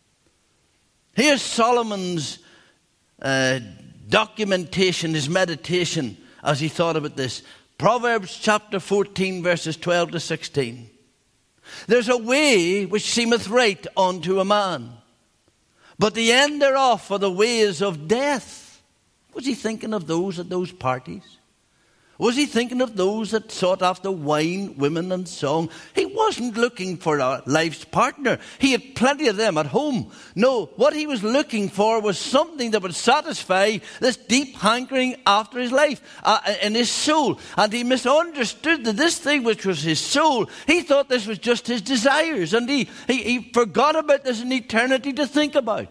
Here's Solomon's uh, documentation, his meditation, as he thought about this. Proverbs chapter fourteen, verses twelve to sixteen. There's a way which seemeth right unto a man, but the end thereof are the ways of death. Was he thinking of those at those parties? Was he thinking of those that sought after wine, women, and song? He wasn't looking for a life's partner. He had plenty of them at home. No, what he was looking for was something that would satisfy this deep hankering after his life, uh, in his soul. And he misunderstood that this thing which was his soul, he thought this was just his desires. And he, he, he forgot about this in eternity to think about.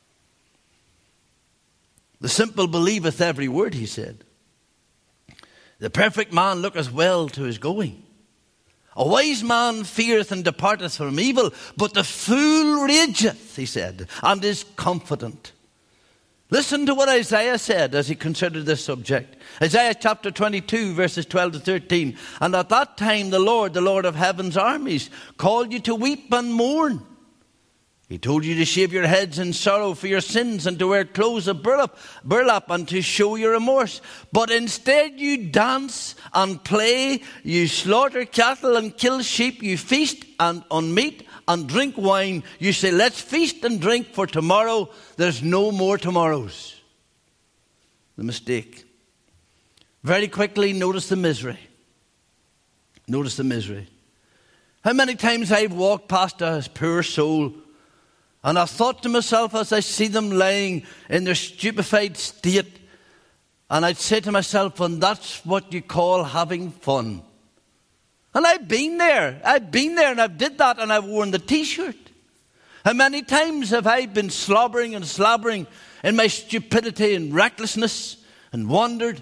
The simple believeth every word, he said. The perfect man looketh well to his going. A wise man feareth and departeth from evil, but the fool rageth, he said, and is confident. Listen to what Isaiah said as he considered this subject. Isaiah chapter twenty-two, verses twelve to thirteen. And at that time the Lord, the Lord of heaven's armies, called you to weep and mourn. He told you to shave your heads in sorrow for your sins, and to wear clothes of burlap, burlap and to show your remorse. But instead you dance and play, you slaughter cattle and kill sheep, you feast and on meat and drink wine. You say, let's feast and drink, for tomorrow there's no more tomorrows. The mistake. Very quickly, notice the misery. Notice the misery. How many times I've walked past a poor soul, and I've thought to myself as I see them lying in their stupefied state, and I'd say to myself, and that's what you call having fun. And I've been there. I've been there and I've did that, and I've worn the t-shirt. How many times have I been slobbering and slobbering in my stupidity and recklessness and wandered?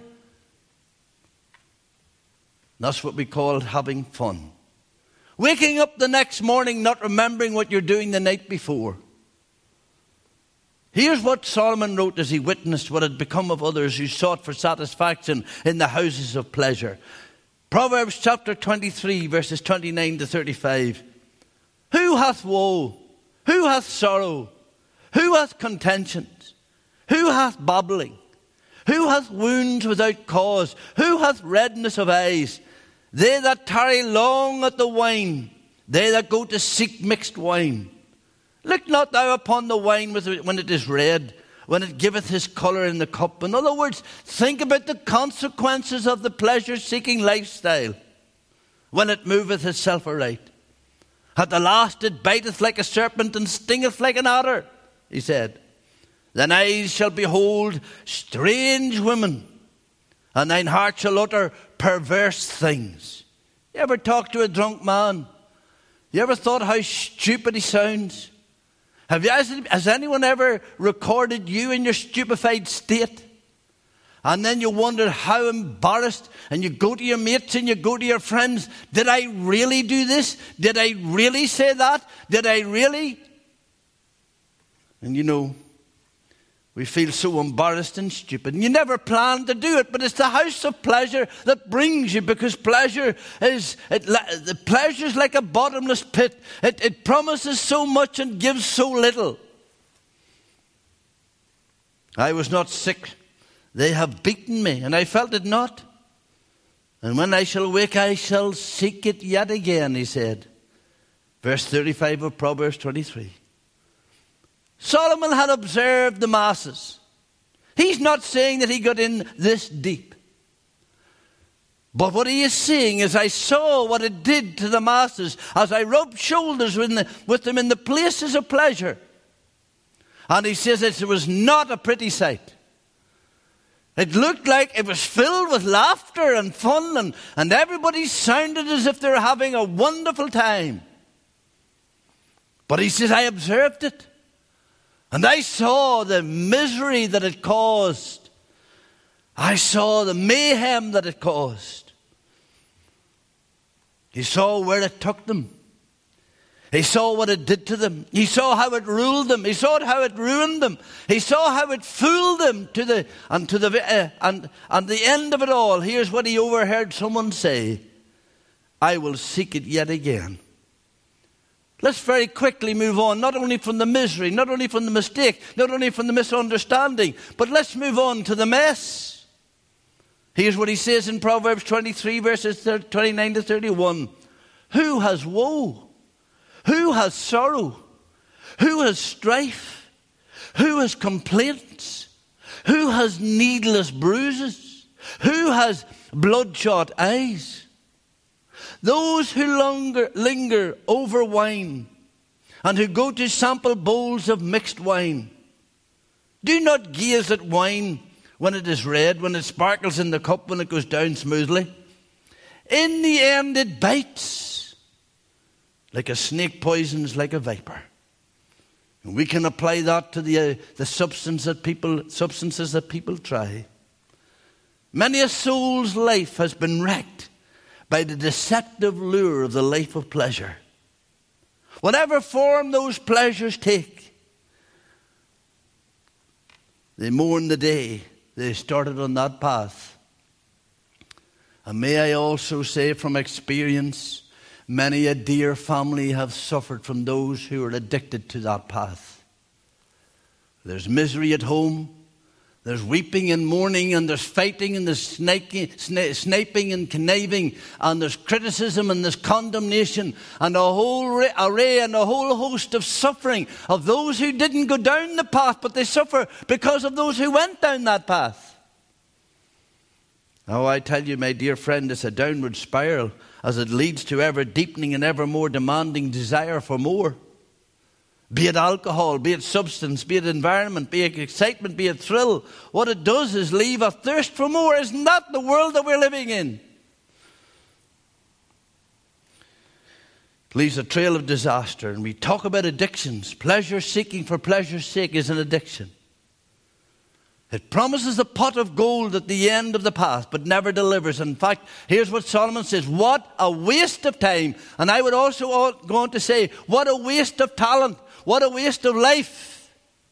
That's what we call having fun. Waking up the next morning not remembering what you're doing the night before. Here's what Solomon wrote as he witnessed what had become of others who sought for satisfaction in the houses of pleasure. Proverbs chapter twenty-three, verses twenty-nine to thirty-five. Who hath woe? Who hath sorrow? Who hath contentions? Who hath babbling? Who hath wounds without cause? Who hath redness of eyes? They that tarry long at the wine, they that go to seek mixed wine. Look not thou upon the wine when it is red, when it giveth his colour in the cup. In other words, think about the consequences of the pleasure-seeking lifestyle when it moveth itself aright. At the last it biteth like a serpent and stingeth like an adder, he said. Thine eyes shall behold strange women, and thine heart shall utter perverse things. You ever talk to a drunk man? You ever thought how stupid he sounds? Have you, has anyone ever recorded you in your stupefied state? And then you wonder how embarrassed, and you go to your mates and you go to your friends. Did I really do this? Did I really say that? Did I really? And you know, we feel so embarrassed and stupid. And you never planned to do it, but it's the house of pleasure that brings you, because pleasure is, it, the pleasure is like a bottomless pit. It, it promises so much and gives so little. I was not sick. They have beaten me, and I felt it not. And when I shall wake, I shall seek it yet again, he said. Verse thirty-five of Proverbs twenty-three. Solomon had observed the masses. He's not saying that he got in this deep. But what he is saying is, I saw what it did to the masses as I rubbed shoulders with, the, with them in the places of pleasure. And he says it was not a pretty sight. It looked like it was filled with laughter and fun, and, and everybody sounded as if they were having a wonderful time. But he says, I observed it. And I saw the misery that it caused. I saw the mayhem that it caused. He saw where it took them. He saw what it did to them. He saw how it ruled them. He saw how it ruined them. He saw how it fooled them to the and to the uh, and and the end of it all. Here's what he overheard someone say: I will seek it yet again. Let's very quickly move on, not only from the misery, not only from the mistake, not only from the misunderstanding, but let's move on to the mess. Here's what he says in Proverbs twenty-three, verses twenty-nine to thirty-one. Who has woe? Who has sorrow? Who has strife? Who has complaints? Who has needless bruises? Who has bloodshot eyes? Those who longer, linger over wine and who go to sample bowls of mixed wine. Do not gaze at wine when it is red, when it sparkles in the cup, when it goes down smoothly. In the end it bites. Like a snake poisons like a viper. And we can apply that to the, uh, the substance that people, substances that people try. Many a soul's life has been wrecked by the deceptive lure of the life of pleasure. Whatever form those pleasures take, they mourn the day they started on that path. And may I also say from experience, many a dear family have suffered from those who are addicted to that path. There's misery at home. There's weeping and mourning, and there's fighting, and there's snaking, sna- sniping and conniving, and there's criticism, and there's condemnation, and a whole ra- array and a whole host of suffering of those who didn't go down the path, but they suffer because of those who went down that path. Oh, I tell you, my dear friend, it's a downward spiral as it leads to ever deepening and ever more demanding desire for more. Be it alcohol, be it substance, be it environment, be it excitement, be it thrill. What it does is leave a thirst for more. Isn't that the world that we're living in? It leaves a trail of disaster. And we talk about addictions. Pleasure seeking for pleasure's sake is an addiction. It promises a pot of gold at the end of the path, but never delivers. In fact, here's what Solomon says: what a waste of time. And I would also go on to say, what a waste of talent. What a waste of life.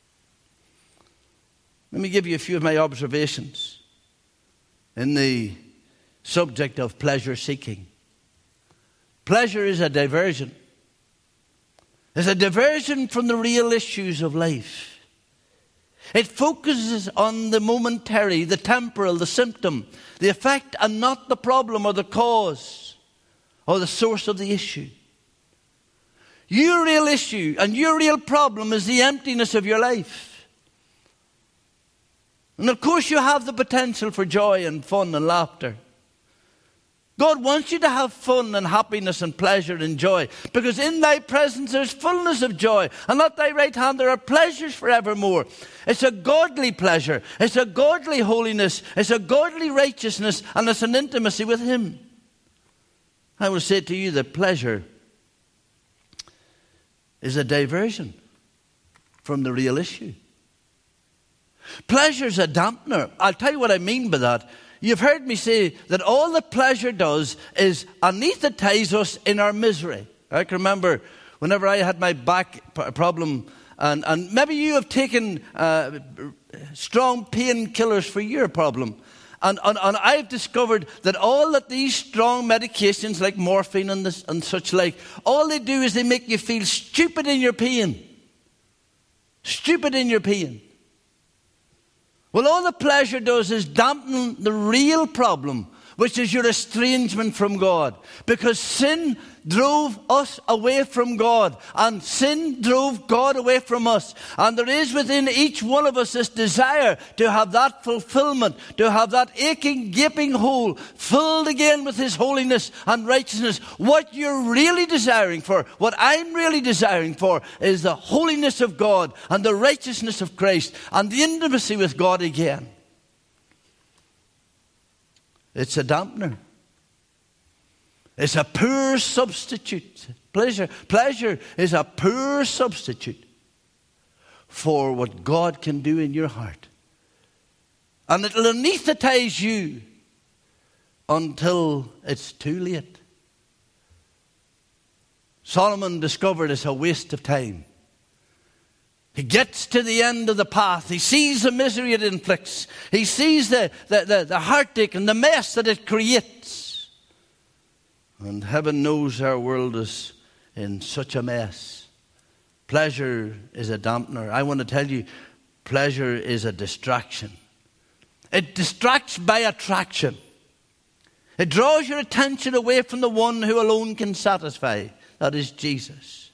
Let me give you a few of my observations in the subject of pleasure seeking. Pleasure is a diversion. It's a diversion from the real issues of life. It focuses on the momentary, the temporal, the symptom, the effect, and not the problem or the cause or the source of the issue. Your real issue and your real problem is the emptiness of your life. And of course you have the potential for joy and fun and laughter. God wants you to have fun and happiness and pleasure and joy, because in thy presence there's fullness of joy, and at thy right hand there are pleasures forevermore. It's a godly pleasure. It's a godly holiness. It's a godly righteousness, and it's an intimacy with him. I will say to you that pleasure is a diversion from the real issue. Pleasure's a dampener. I'll tell you what I mean by that. You've heard me say that all that pleasure does is anesthetize us in our misery. I can remember whenever I had my back problem, and, and maybe you have taken uh, strong painkillers for your problem. And, and, and I've discovered that all that these strong medications like morphine and, this, and such like, all they do is they make you feel stupid in your pain. Stupid in your pain. Well, all the pleasure does is dampen the real problem, which is your estrangement from God. Because sin drove us away from God, and sin drove God away from us. And there is within each one of us this desire to have that fulfillment, to have that aching, gaping hole filled again with his holiness and righteousness. What you're really desiring for, what I'm really desiring for, is the holiness of God and the righteousness of Christ and the intimacy with God again. It's a dampener. It's a poor substitute. Pleasure, pleasure is a poor substitute for what God can do in your heart. And it'll anesthetize you until it's too late. Solomon discovered it's a waste of time. He gets to the end of the path. He sees the misery it inflicts. He sees the, the, the, the heartache and the mess that it creates. And heaven knows our world is in such a mess. Pleasure is a dampener. I want to tell you, pleasure is a distraction. It distracts by attraction. It draws your attention away from the one who alone can satisfy. That is Jesus.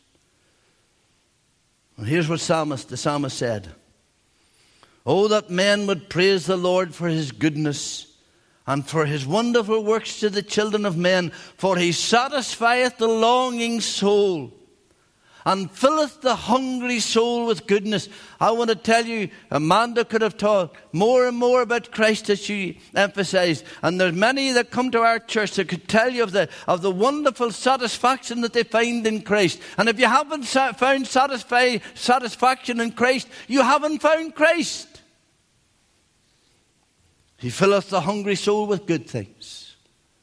And here's what psalmist, the psalmist said. Oh, that men would praise the Lord for his goodness and for his wonderful works to the children of men. For he satisfieth the longing soul and filleth the hungry soul with goodness. I want to tell you, Amanda could have taught more and more about Christ as she emphasized. And there's many that come to our church that could tell you of the, of the wonderful satisfaction that they find in Christ. And if you haven't found satisfy, satisfaction in Christ, you haven't found Christ. He filleth the hungry soul with good things.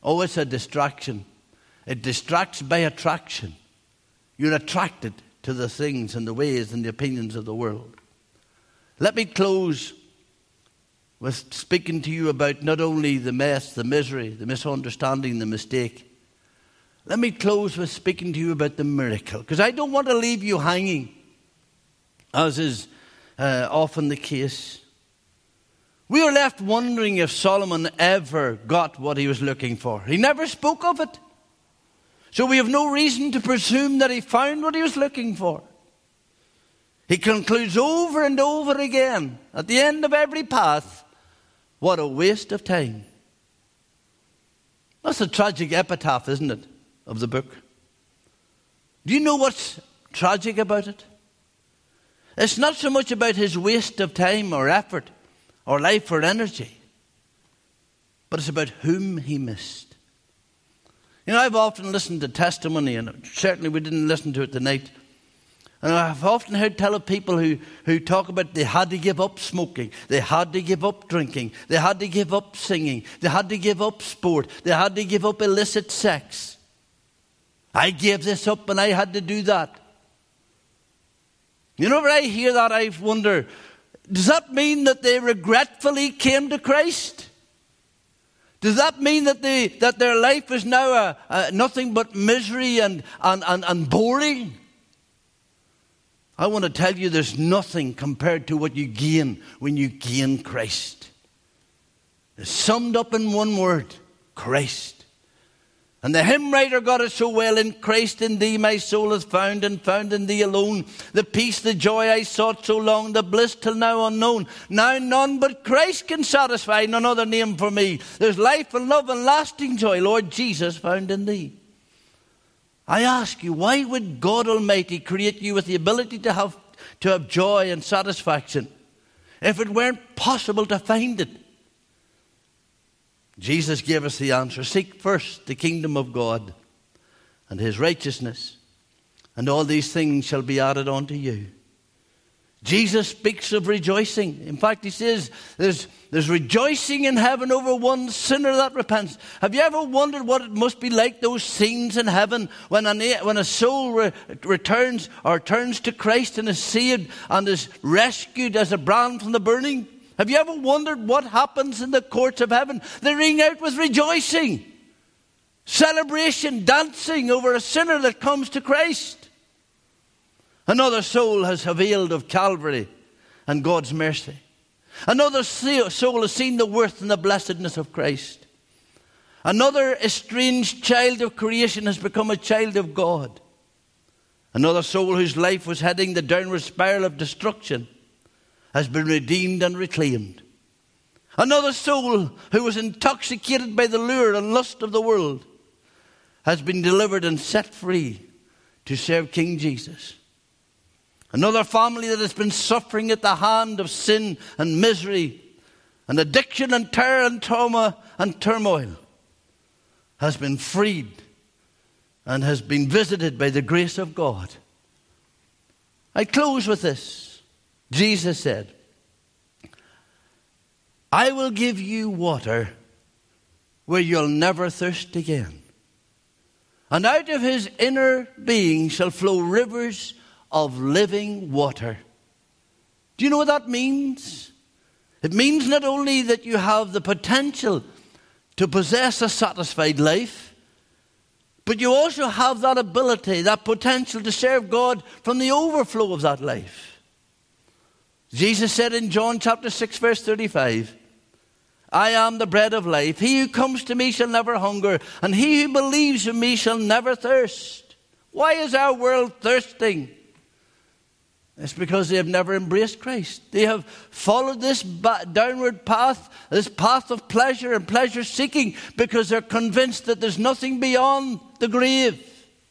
Oh, it's a distraction. It distracts by attraction. You're attracted to the things and the ways and the opinions of the world. Let me close with speaking to you about not only the mess, the misery, the misunderstanding, the mistake. Let me close with speaking to you about the miracle, because I don't want to leave you hanging, as is uh, often the case. We are left wondering if Solomon ever got what he was looking for. He never spoke of it. So we have no reason to presume that he found what he was looking for. He concludes over and over again, at the end of every path, what a waste of time. That's a tragic epitaph, isn't it, of the book? Do you know what's tragic about it? It's not so much about his waste of time or effort or life or energy, but it's about whom he missed. You know, I've often listened to testimony, and certainly we didn't listen to it tonight. And I've often heard tell of people who, who talk about they had to give up smoking, they had to give up drinking, they had to give up singing, they had to give up sport, they had to give up illicit sex. I gave this up and I had to do that. You know, when I hear that, I wonder, does that mean that they regretfully came to Christ? Does that mean that they that their life is now a, a nothing but misery and, and, and, and boring? I want to tell you there's nothing compared to what you gain when you gain Christ. It's summed up in one word, Christ. And the hymn writer got it so well: in Christ in thee my soul is found, and found in thee alone the peace, the joy I sought so long, the bliss till now unknown. Now none but Christ can satisfy, none other name for me. There's life and love and lasting joy, Lord Jesus, found in thee. I ask you, why would God Almighty create you with the ability to have, to have joy and satisfaction if it weren't possible to find it? Jesus gave us the answer. Seek first the kingdom of God and his righteousness, and all these things shall be added unto you. Jesus speaks of rejoicing. In fact, he says there's, there's rejoicing in heaven over one sinner that repents. Have you ever wondered what it must be like, those scenes in heaven, when a, when a soul re, returns or turns to Christ and is saved and is rescued as a brand from the burning? Have you ever wondered what happens in the courts of heaven? They ring out with rejoicing, celebration, dancing over a sinner that comes to Christ. Another soul has availed of Calvary and God's mercy. Another soul has seen the worth and the blessedness of Christ. Another estranged child of creation has become a child of God. Another soul whose life was heading the downward spiral of destruction has been redeemed and reclaimed. Another soul who was intoxicated by the lure and lust of the world has been delivered and set free to serve King Jesus. Another family that has been suffering at the hand of sin and misery and addiction and terror and trauma and turmoil has been freed and has been visited by the grace of God. I close with this. Jesus said, I will give you water where you'll never thirst again. And out of his inner being shall flow rivers of living water. Do you know what that means? It means not only that you have the potential to possess a satisfied life, but you also have that ability, that potential to serve God from the overflow of that life. Jesus said in John chapter six, verse thirty-five, I am the bread of life. He who comes to me shall never hunger, and he who believes in me shall never thirst. Why is our world thirsting? It's because they have never embraced Christ. They have followed this ba- downward path, this path of pleasure and pleasure seeking, because they're convinced that there's nothing beyond the grave.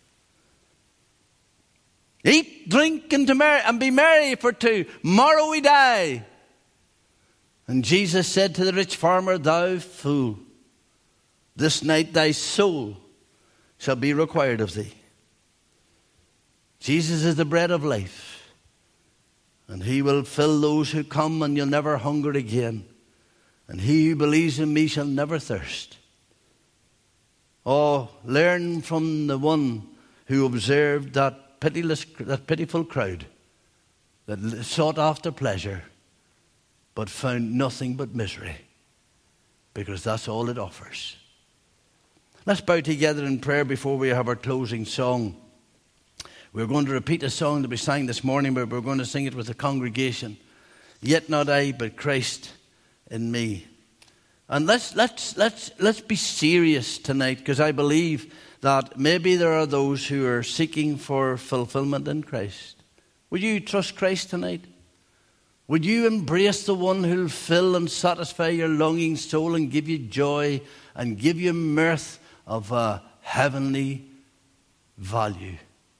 Eat, drink, and, to merry, and be merry, for tomorrow we die. And Jesus said to the rich farmer, thou fool, this night thy soul shall be required of thee. Jesus is the bread of life, and he will fill those who come, and you'll never hunger again. And he who believes in me shall never thirst. Oh, learn from the one who observed that pitiless, that pitiful crowd that sought after pleasure but found nothing but misery, because that's all it offers. Let's bow together in prayer before we have our closing song. We're going to repeat a song that we sang this morning, but we're going to sing it with the congregation. Yet not I, but Christ in me. And let's let's let's let's be serious tonight, because I believe that maybe there are those who are seeking for fulfillment in Christ. Would you trust Christ tonight? Would you embrace the one who'll fill and satisfy your longing soul and give you joy and give you mirth of a heavenly value?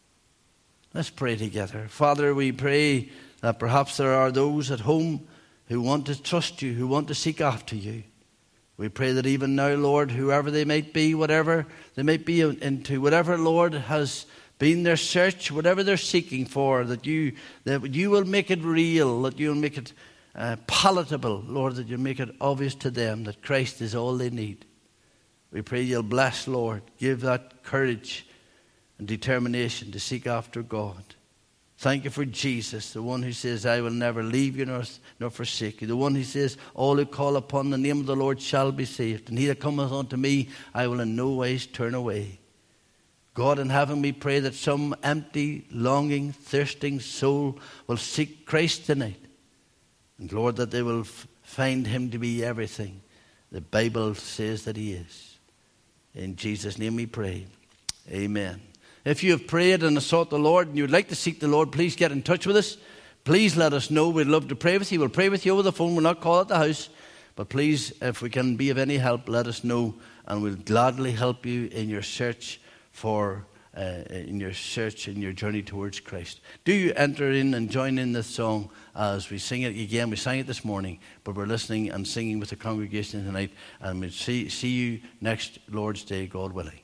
Let's pray together. Father, we pray that perhaps there are those at home who want to trust you, who want to seek after you. We pray that even now, Lord, whoever they might be, whatever they might be into, whatever, Lord, has been their search, whatever they're seeking for, that you that you will make it real, that you'll make it uh, palatable, Lord, that you'll make it obvious to them that Christ is all they need. We pray you'll bless, Lord, give that courage and determination to seek after God. Thank you for Jesus, the one who says, I will never leave you nor, nor forsake you. The one who says, all who call upon the name of the Lord shall be saved. And he that cometh unto me, I will in no wise turn away. God in heaven, we pray that some empty, longing, thirsting soul will seek Christ tonight. And Lord, that they will f- find him to be everything the Bible says that he is. In Jesus' name we pray. Amen. If you have prayed and sought the Lord and you would like to seek the Lord, please get in touch with us. Please let us know. We'd love to pray with you. We'll pray with you over the phone. We'll not call at the house. But please, if we can be of any help, let us know, and we'll gladly help you in your search for, uh, in your search, in your journey towards Christ. Do you enter in and join in this song as we sing it again? We sang it this morning, but we're listening and singing with the congregation tonight. And we'll see, see you next Lord's Day, God willing.